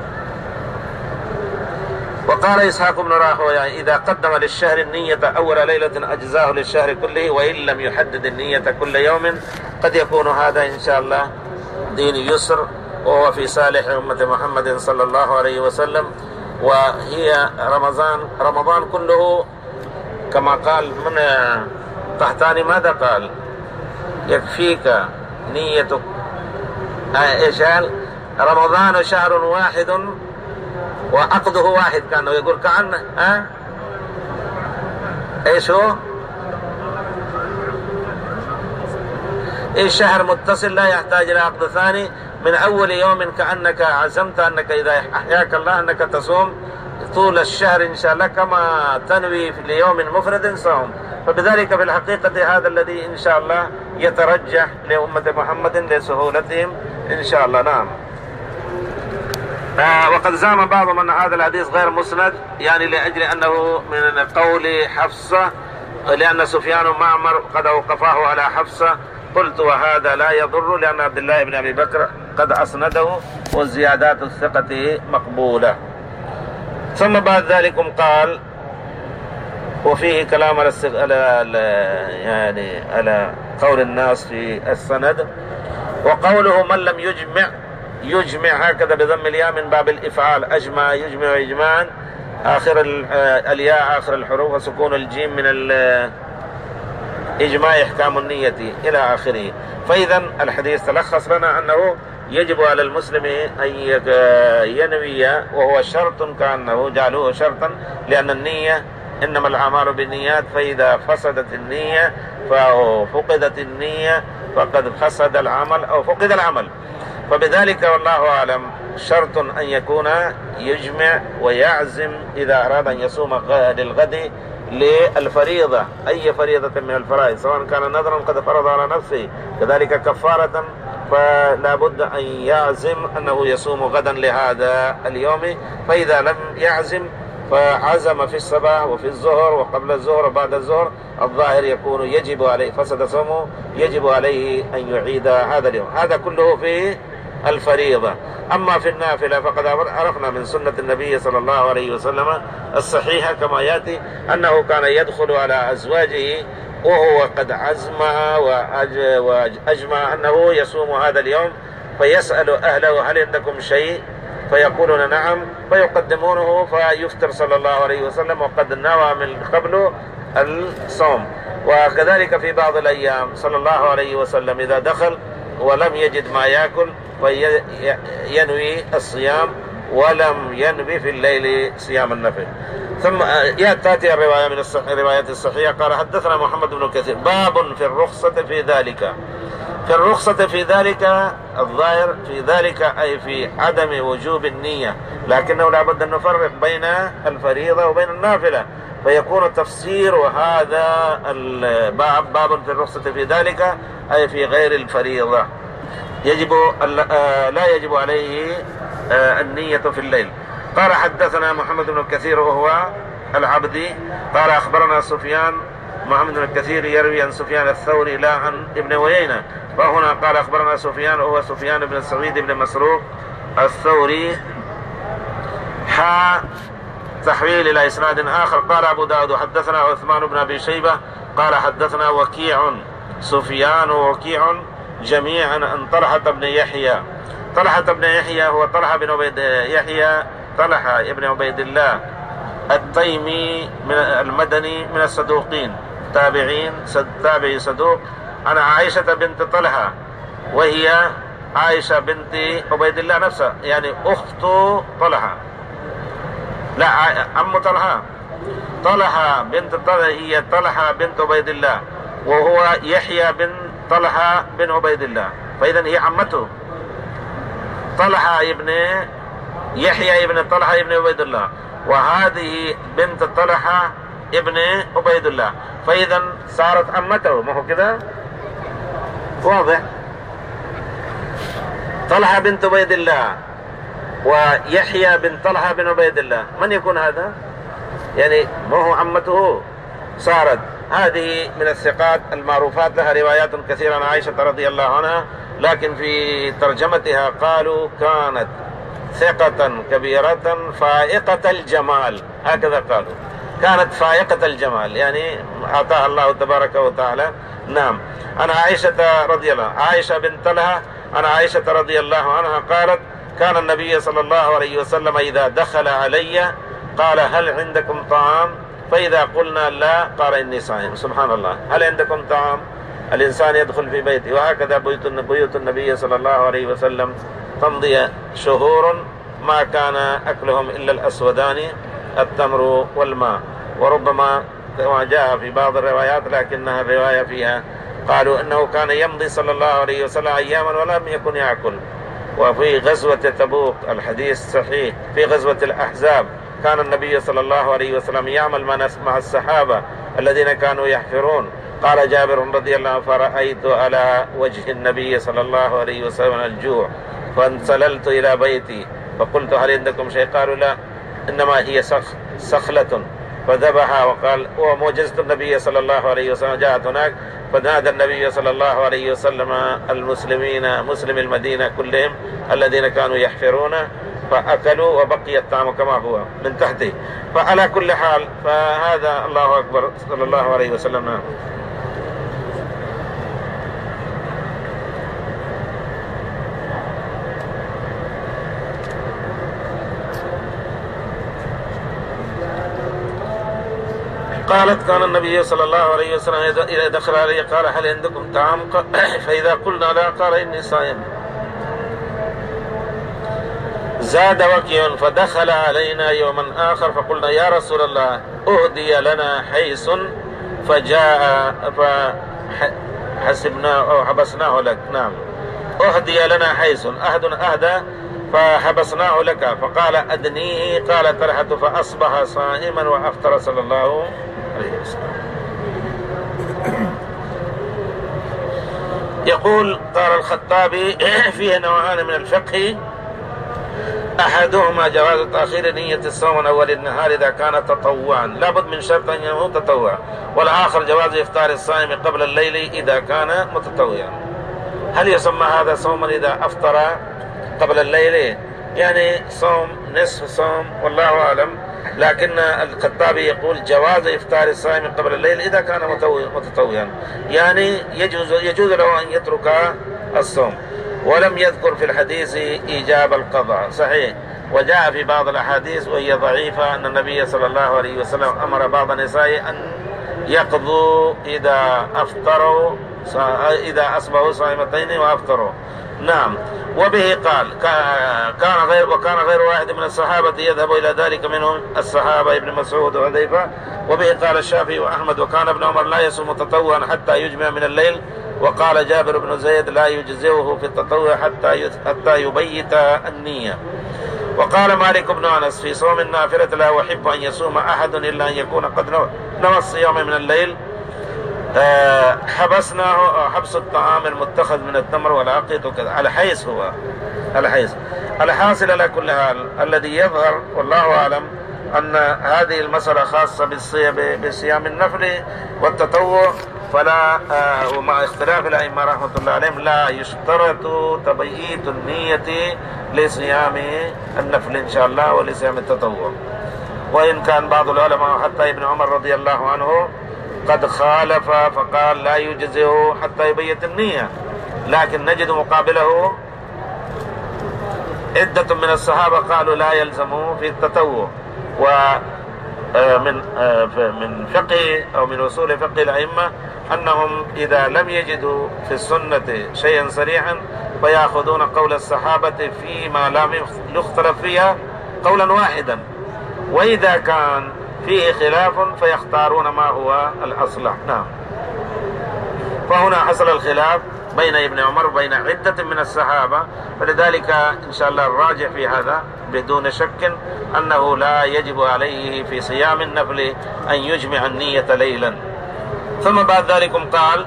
وقال إسحاق بن راهويه: إذا قدم للشهر النية أول ليلة أجزاه للشهر كله، وإن لم يحدد النية كل يوم. قد يكون هذا إن شاء الله دين يسر، وهو في صالح أمة محمد صلى الله عليه وسلم. وهي رمضان رمضان كله كما قال من قحطاني، ماذا قال؟ يكفيك نيتك. إيش قال؟ رمضان شهر واحد وعقده واحد، كانه يقول كأنه ها ايش هو؟ ايش شهر متصل لا يحتاج الى عقد ثاني، من اول يوم كأنك عزمت انك اذا احياك الله انك تصوم طول الشهر ان شاء الله كما تنوي في يوم مفرد صوم. فبذلك في الحقيقة هذا الذي ان شاء الله يترجح لأمة محمد لسهولتهم ان شاء الله. نعم. آه وقد زعم بعضهم أن هذا الحديث غير مسند، يعني لأجل أنه من قول حفصة، لأن سفيان معمر قد أوقفاه على حفصة. قلت وهذا لا يضر، لأن عبد الله بن أبي بكر قد أسنده، والزيادات الثقة مقبولة. ثم بعد ذلك قال: وفيه كلام على يعني على قول الناس في السند. وقوله من لم يجمع، يجمع هكذا بضم الياء من باب الإفعال، أجمع يجمع إجماعا، آخر الياء آخر الحروف، وسكون الجيم من الإجماع إحكام النية إلى آخره. فإذا الحديث تلخص لنا أنه يجب على المسلم أن ينوي، وهو شرط كأنه جعلوه شرطا، لأن النية إنما الأعمال بالنيات، فإذا فسدت النية أو فقدت النية فقد فسد العمل أو فقد العمل. فبذلك والله أعلم شرط أن يكون يجمع ويعزم إذا أراد أن يصوم للغد للفريضة، أي فريضة من الفرائض، سواء كان نذرا قد فرض على نفسه، كذلك كفارة، فلا بد أن يعزم أنه يصوم غدا لهذا اليوم. فإذا لم يعزم فعزم في الصباح وفي الظهر وقبل الظهر وبعد الظهر، الظاهر يكون يجب عليه، فسد صومه، يجب عليه أن يعيد هذا اليوم. هذا كله في الفريضة. أما في النافلة فقد عرفنا من سنة النبي صلى الله عليه وسلم الصحيحة كما يأتي أنه كان يدخل على أزواجه وهو قد عزم وأجمع أنه يصوم هذا اليوم، فيسأل أهله هل عندكم شيء؟ فيقولون نعم، فيقدمونه فيفطر صلى الله عليه وسلم وقد نوى من قبل الصوم. وكذلك في بعض الأيام صلى الله عليه وسلم إذا دخل ولم يجد ما يأكل فينوي الصيام ولم ينوي في الليل صيام النفل. ثم تأتي الرواية من الروايات الصحيحة. قال حدثنا محمد بن كثير باب في الرخصة في ذلك. في الرخصة في ذلك الظاهر في ذلك أي في عدم وجوب النية، لكنه لا بد أن نفرق بين الفريضة وبين النافلة، فيكون تفسير هذا الباب باب في الرخصة في ذلك أي في غير الفريضة، يجب لا يجب عليه النية في الليل. قال حدثنا محمد بن كثير وهو العبدي قال أخبرنا سفيان. محمد بن كثير يروي عن سفيان الثوري لا عن ابن عيينة، فهنا قال أخبرنا سفيان وهو سفيان بن سعيد بن مسروق الثوري. حا تحويل إلى إسناد آخر. قال أبو داود حدثنا عثمان بن أبي شيبة قال حدثنا وكيع سفيان ووكيع جميعا عن طلحة بن يحيى. طلحة بن يحيى هو طلحة بن عبيد يحيى طلحة ابن عبيد الله التيمي من المدني من الصدوقين تابعين تابعي صدوق. أنا عائشة بنت طلحة وهي عائشة بنت عبيد الله نفسها، يعني أخت طلحة، لا أم طلحة. طلحة بنت طلحة هي طلحة بنت عبيد الله، وهو يحيى بن طلحة بن عبيد الله، فإذا هي عمته. طلحة ابن يحيى ابن طلحة ابن عبيد الله، وهذه بنت طلحة ابن عبيد الله، فإذا صارت عمته. ما هو كده واضح؟ طلحة بنت عبيد الله ويحيى بن طلحة بن عبيد الله، من يكون هذا؟ يعني ما هو عمته صارت. هذه من الثقات المعروفات، لها روايات كثيرة عن عائشة رضي الله عنها، لكن في ترجمتها قالوا كانت ثقة كبيرة فائقة الجمال، هكذا قالوا، كانت فائقة الجمال، يعني أعطاها الله تبارك وتعالى. نعم. أنا عائشة رضي الله عائشة بنت طلحة أنا عائشة رضي الله عنها قالت كان النبي صلى الله عليه وسلم إذا دخل علي قال هل عندكم طعام؟ فإذا قلنا لا قال إني صائم. سبحان الله، هل عندكم طعام؟ الإنسان يدخل في بيته، وهكذا بيوت النبي صلى الله عليه وسلم تمضي شهور ما كان أكلهم إلا الأسودان التمر والماء. وربما كما جاء في بعض الروايات لكنها الرواية فيها قالوا إنه كان يمضي صلى الله عليه وسلم أياما ولم يكن يأكل. وفي غزوة تبوك الحديث صحيح، في غزوة الأحزاب كان النبي صلى الله عليه وسلم يعمل مع الصحابة الذين كانوا يحفرون. قال جابر رضي الله عنه فرأيت على وجه النبي صلى الله عليه وسلم الجوع فانسللت إلى بيتي فقلت هل عندكم شيء؟ قالوا لا إنما هي سخ سخلة، فذبحها وقال وموجزت النبي صلى الله عليه وسلم. جاءت هناك فنادى النبي صلى الله عليه وسلم المسلمين مسلم المدينة كلهم الذين كانوا يحفرون فأكلوا وبقي الطعام كما هو من تحته. فعلى كل حال فهذا الله أكبر صلى الله عليه وسلم. قالت كان النبي صلى الله عليه وسلم إذا دخل علي قال هل عندكم طعام؟ فإذا قلنا لا قال إني صائم. زاد وكيع فدخل علينا يوما آخر فقلنا يا رسول الله أهدي لنا حيث فجاء فحسبناه أو حبسناه لك. نعم، أهدي لنا حيث، أحد أهدى فحبسناه لك، فقال أدنيه. قال طلحة فأصبح صائما وأفطر صلى الله عليه السلام. يقول قال الخطابي فيه نوعان من الفقه: أحدهما جواز تأخير نية الصوم من أول النهار إذا كان تطوعا لابد من شرط أن يكون تطوع، والآخر جواز إفطار الصائم قبل الليل إذا كان متطوعا. هل يسمى هذا صوما إذا أفطر قبل الليل؟ يعني صوم نصف صوم والله أعلم، لكن الخطابي يقول جواز إفطار الصائم قبل الليل إذا كان متطوعا، يعني يجوز, يجوز له أن يترك الصوم. ولم يذكر في الحديث إيجاب القضاء. صحيح، وجاء في بعض الأحاديث وهي ضعيفة أن النبي صلى الله عليه وسلم أمر بعض النساء أن يقضوا إذا أفطروا إذا أصبحوا صائمتين وأفطروا. نعم. وبه قال كان غير وكان غير واحد من الصحابة يذهب إلى ذلك، منهم الصحابة ابن مسعود وحذيفة. وبه قال الشافعي وأحمد وكان ابن عمر لا يصوم تطوعا حتى يجمع من الليل. وقال جابر بن زيد لا يجزئه في التطوع حتى حتى يبيت النية. وقال مالك بن أنس في صوم النافلة لا أحب أن يصوم أحد إلا أن يكون قد نوى الصيام من الليل. أه حبسناه حبس الطعام المتخذ من التمر والعقيد وكذا، على حيث هو على حيث الحاصل. على كل حال الذي يظهر والله أعلم أن هذه المسألة خاصة بالصيام النفل والتطوع، فلا آه ومع اختلاف الأئمة رحمة الله عليهم لا يشترط تبييت النية لصيام النفل إن شاء الله ولصيام التطوع. وإن كان بعض العلماء حتى ابن عمر رضي الله عنه قد خالف فقال لا يجزئه حتى يبيت النية، لكن نجد مقابله عدة من الصحابة قالوا لا يلزمه في التطوع. ومن من فقه أو من أصول فقه الأئمة أنهم إذا لم يجدوا في السنة شيئا صريحا فيأخذون قول الصحابة فيما لم يختلف فيها قولا واحدا، وإذا كان فيه خلاف فيختارون ما هو الأصلح. نعم. فهنا حصل الخلاف بين ابن عمر وبين عدة من الصحابة، فلذلك إن شاء الله الراجح في هذا بدون شك أنه لا يجب عليه في صيام النفل أن يجمع النية ليلا. ثم بعد ذلك قال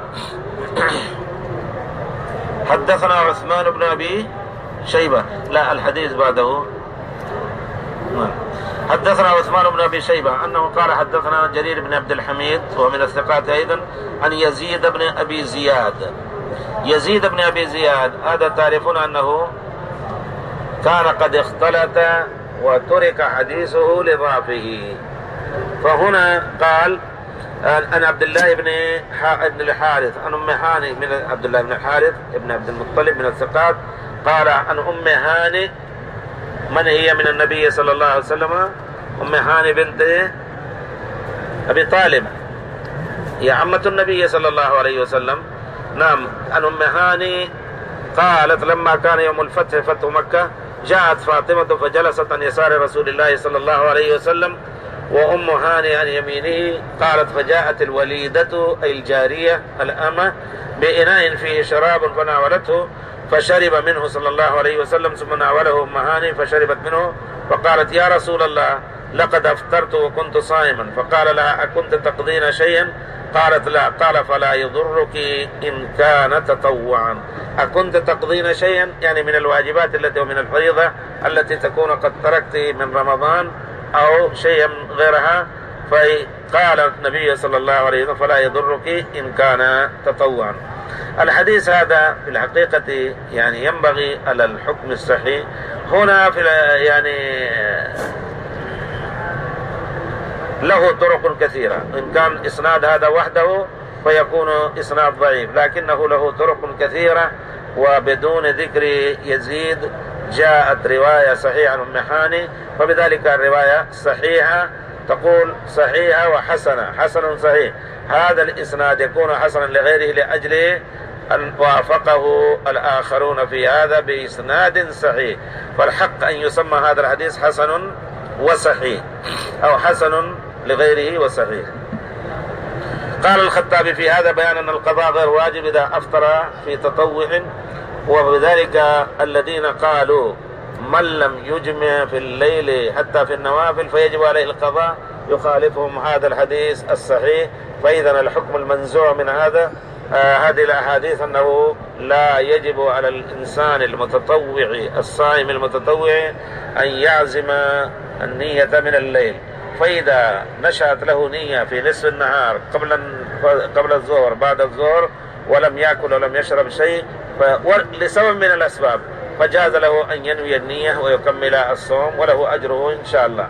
حدثنا عثمان بن أبي شيبة، لا الحديث بعده. حدثنا عثمان بن أبي شيبة أنه قال حدثنا جرير بن عبد الحميد ومن الثقات أيضا عن يزيد بن أبي زياد. يزيد بن أبي زياد هذا تعرفون أنه كان قد اختلط وترك حديثه لضعفه. فهنا قال أن عبد الله بن ابن الحارث عن أم هاني من عبد الله بن الحارث ابن عبد المطلب من الثقات قال عن أم هاني. من هي من النبي صلى الله عليه وسلم؟ أم هاني بنت أبي طالب، هي عمة النبي صلى الله عليه وسلم. نعم. عن أم هاني قالت لما كان يوم الفتح فتح مكة جاءت فاطمة فجلست عن يسار رسول الله صلى الله عليه وسلم وأم هاني عن يمينه. قالت فجاءت الوليدة أي الجارية الأمة بإناء فيه شراب فناولته فشرب منه صلى الله عليه وسلم، ثم ناوله أم هاني فشربت منه فقالت يا رسول الله لقد أفطرت وكنت صائما. فقال لها أكنت تقضين شيئا؟ قالت لا. قال فلا يضرك إن كان تطوعا. أكنت تقضين شيئا يعني من الواجبات التي ومن الفريضة التي تكون قد تركت من رمضان أو شيئا غيرها. فقال النبي صلى الله عليه وسلم فلا يضرك إن كان تطوعا. الحديث هذا في الحقيقة يعني ينبغي على الحكم الصحيح هنا في يعني له طرق كثيرة. إن كان إسناد هذا وحده فيكون إسناد ضعيف، لكنه له طرق كثيرة وبدون ذكر يزيد جاءت رواية صحيحة عن أم هاني، فبذلك الرواية صحيحة تقول صحيحة وحسنة، حسن صحيح. هذا الإسناد يكون حسنا لغيره لأجل أن وافقه الآخرون في هذا بإسناد صحيح، فالحق أن يسمى هذا الحديث حسن وصحيح أو حسن لغيره وصحيح. قال الخطابي في هذا بيان أن القضاء غير واجب إذا أفطر في تطوع، وبذلك الذين قالوا من لم يجمع في الليل حتى في النوافل فيجب عليه القضاء يخالفهم هذا الحديث الصحيح. فإذا الحكم المنزوع من هذا آه هذه الأحاديث أنه لا يجب على الإنسان المتطوع الصائم المتطوع أن يعزم النية من الليل. فإذا نشأت له نية في نصف النهار قبل قبل الظهر بعد الظهر ولم يأكل ولم يشرب شيء لسبب من الأسباب فجاز له أن ينوي النية ويكمل الصوم وله أجره إن شاء الله.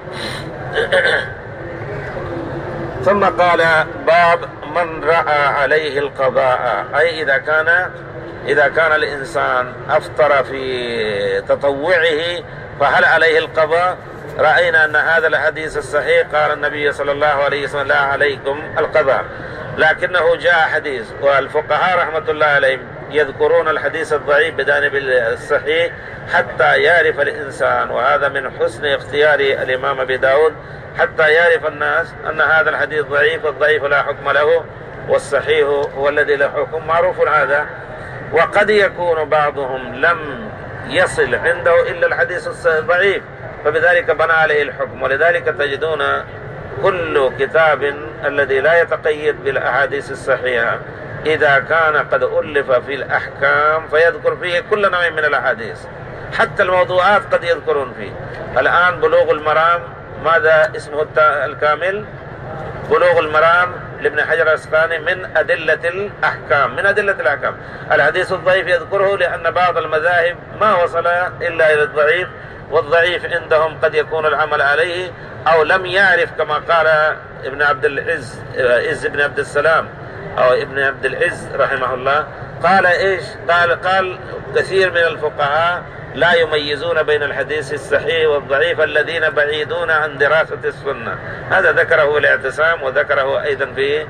ثم قال باب من رأى عليه القضاء، أي إذا كان إذا كان الإنسان أفطر في تطوعه فهل عليه القضاء؟ رأينا أن هذا الحديث الصحيح قال النبي صلى الله عليه وسلم لا عليكم القضاء، لكنه جاء حديث والفقهاء رحمة الله عليهم يذكرون الحديث الضعيف بجانب الصحيح حتى يعرف الإنسان، وهذا من حسن اختيار الإمام أبي داود، حتى يعرف الناس أن هذا الحديث ضعيف، والضعيف لا حكم له والصحيح هو الذي له حكم، معروف هذا. وقد يكون بعضهم لم يصل عنده إلا الحديث الضعيف فبذلك بنى عليه الحكم. ولذلك تجدون كل كتاب الذي لا يتقيد بالأحاديث الصحيحة إذا كان قد ألف في الأحكام فيذكر فيه كل نوع من الأحاديث، حتى الموضوعات قد يذكرون فيه. الآن بلوغ المرام ماذا اسمه الكامل؟ بلوغ المرام لابن حجر الأسقلاني من أدلة الأحكام، من أدلة الأحكام. الحديث الضعيف يذكره لأن بعض المذاهب ما وصل إلا إلى الضعيف، والضعيف عندهم قد يكون العمل عليه أو لم يعرف، كما قال ابن عبد العز عز ابن عبد السلام أو ابن عبد العز رحمه الله، قال إيش؟ قال قال كثير من الفقهاء لا يميزون بين الحديث الصحيح والضعيف الذين بعيدون عن دراسة السنة. هذا ذكره الاعتصام وذكره أيضا في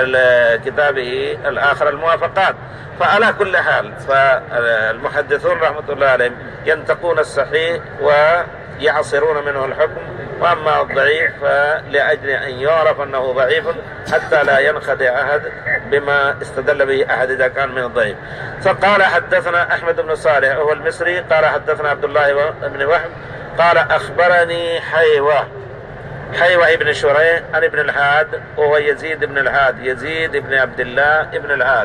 كتابه الآخر الموافقات. فعلى كل حال فالمحدثون رحمة الله عليهم ينتقون الصحيح ويعصرون منه الحكم، وأما الضعيف فلأجل أن يعرف أنه ضعيف حتى لا ينخدع أحد بما استدل به أحد إذا كان من الضعيف. فقال حدثنا أحمد بن صالح وهو المصري قال حدثنا عبد الله بن وهب قال أخبرني حيوة حيوة ابن شريح عن ابن الهاد وهو يزيد بن الهاد يزيد بن عبد الله ابن الهاد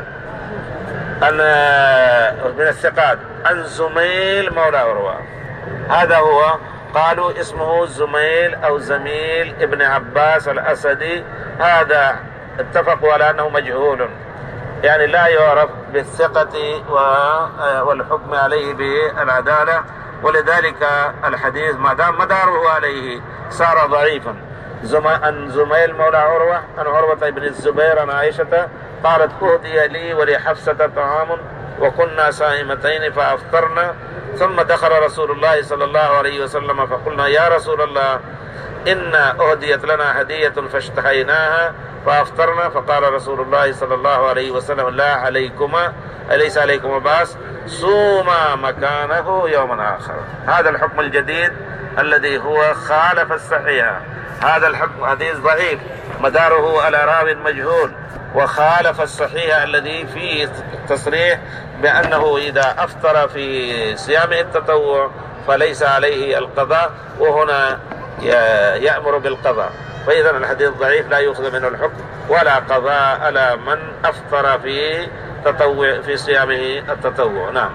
من الثقات عن زميل مولى عروة. هذا هو قالوا اسمه زميل أو زميل ابن عباس الأسدي، هذا اتفقوا على أنه مجهول، يعني لا يعرف بالثقة والحكم عليه بالعدالة، ولذلك الحديث ما دام مداره عليه صار ضعيفا. عن زميل مولى عروة عن عروة بن الزبير عن عائشة قالت أهدي لي ولحفصة طعام وكنا صائمتين فأفطرنا، ثم دخل رسول الله صلى الله عليه وسلم فقلنا يا رسول الله إن أهديت لنا هدية فاشتهيناها فأفطرنا، فقال رسول الله صلى الله عليه وسلم لا عليكما أليس عليكم باس صوما مكانه يوما آخر. هذا الحكم الجديد الذي هو خالف الصحيح، هذا الحكم حديث ضعيف مداره على راو مجهول، وخالف الصحيح الذي فيه تصريح بأنه إذا أفطر في صيامه التطوع فليس عليه القضاء، وهنا يأمر بالقضاء. فإذا الحديث ضعيف لا يؤخذ منه الحكم ولا قضاء على من أفطر في تطوع في صيامه التطوع. نعم.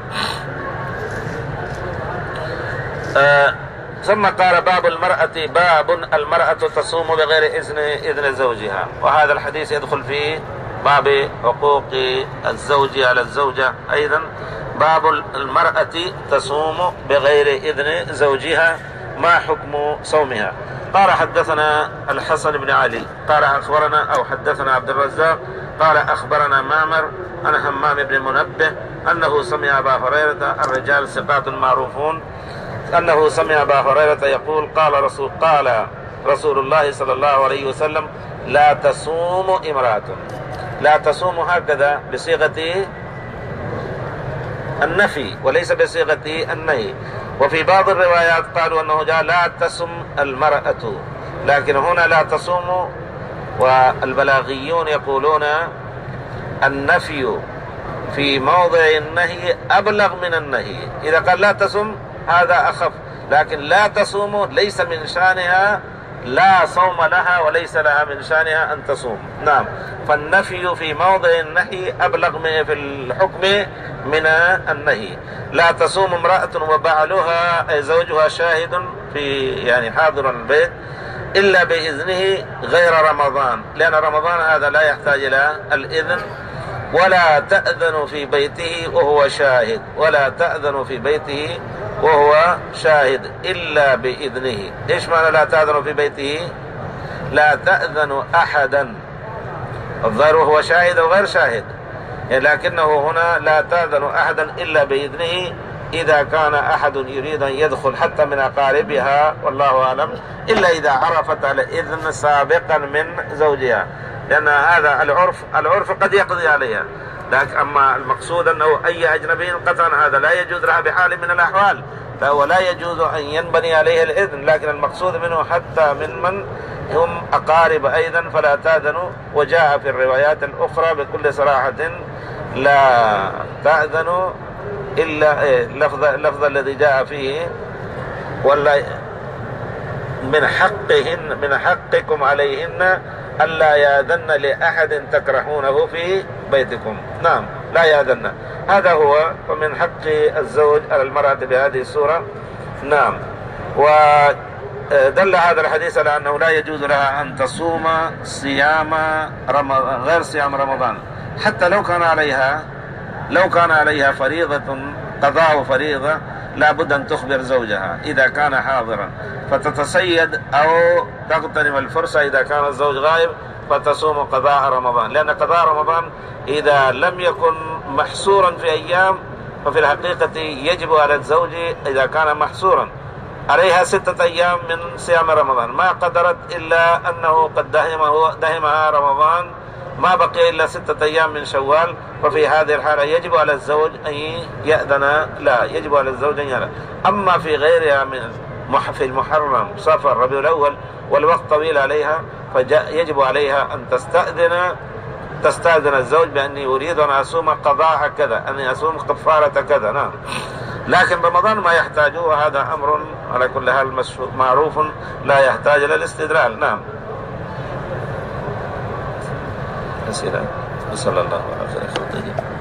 آه ثم قال باب المرأة باب المرأة تصوم بغير إذن إذن زوجها، وهذا الحديث يدخل في باب حقوق الزوج على الزوجة أيضا. باب المرأة تصوم بغير إذن زوجها ما حكم صومها. قال حدثنا الحسن بن علي قال أخبرنا أو حدثنا عبد الرزاق قال أخبرنا معمر عن همام بن منبه أنه سمع أبا هريرة الرجال ثقات معروفون أنه سمع أبا هريرة يقول قال رسول قال رسول الله صلى الله عليه وسلم لا تصوم امرأة، لا تصوم هكذا بصيغة النفي وليس بصيغة النهي. وفي بعض الروايات قالوا أنه جاء لا تصم المرأة، لكن هنا لا تصوم، والبلاغيون يقولون النفي في موضع النهي أبلغ من النهي. إذا قال لا تصم هذا أخف، لكن لا تصوم ليس من شأنها لا صوم لها وليس لها من شأنها أن تصوم. نعم. فالنفي في موضع النهي أبلغ في الحكم من النهي. لا تصوم امرأة وبعلها أي زوجها شاهد في يعني حاضر البيت إلا بإذنه غير رمضان، لأن رمضان هذا لا يحتاج إلى الإذن. ولا تأذن في بيته وهو شاهد، ولا تأذن في بيته وهو شاهد إلا بإذنه. إيش معنى لا تأذن في بيته؟ لا تأذن أحدا، الظاهر وهو شاهد أو غير شاهد، لكنه هنا لا تأذن أحدا إلا بإذنه إذا كان أحد يريد أن يدخل حتى من أقاربها والله أعلم، إلا إذا عرفت على إذن سابقا من زوجها، لأن هذا العرف العرف قد يقضي عليها. لكن أما المقصود أنه أي أجنبي قطعا هذا لا يجوز لها بحال من الأحوال، ولا يجوز أن ينبني عليه الإذن، لكن المقصود منه حتى من من هم أقارب أيضا فلا تأذنوا. وجاء في الروايات الأخرى بكل صراحة لا تأذنوا إلا إيه لفظ اللفظ الذي جاء فيه ولا من حقهن من حقكم عليهن ألا يأذن لأحد تكرهونه في بيتكم. نعم، لا يأذن، هذا هو. ومن حق الزوج على المرأة بهذه الصورة. نعم. ودل هذا الحديث على أنه لا يجوز لها أن تصوم صيام رمضان غير صيام رمضان، حتى لو كان عليها لو كان عليها فريضة قضاء فريضة لا بد أن تخبر زوجها إذا كان حاضرا، فتتصيد أو تغتنم الفرصة إذا كان الزوج غائب فتصوم قضاء رمضان، لأن قضاء رمضان إذا لم يكن محصورا في أيام ففي الحقيقة يجب على الزوج إذا كان محصورا عليها ستة أيام من صيام رمضان، ما قدرت إلا أنه قد دهمه دهمها رمضان ما بقي إلا ستة أيام من شوال، وفي هذه الحالة يجب على الزوج أن يأذن لا يجب على الزوج أن يأذن. أما في غيرها من في المحرم صفر ربيع الأول والوقت طويل عليها فيجب عليها أن تستأذن تستأذن الزوج بأني أريد أن أصوم قضاء كذا، أن أصوم كفارة كذا. نعم. لكن رمضان ما يحتاجه، وهذا أمر على كل حال معروف لا يحتاج إلى الاستدلال. نعم. أسئلة. صلى الله عليه وسلم.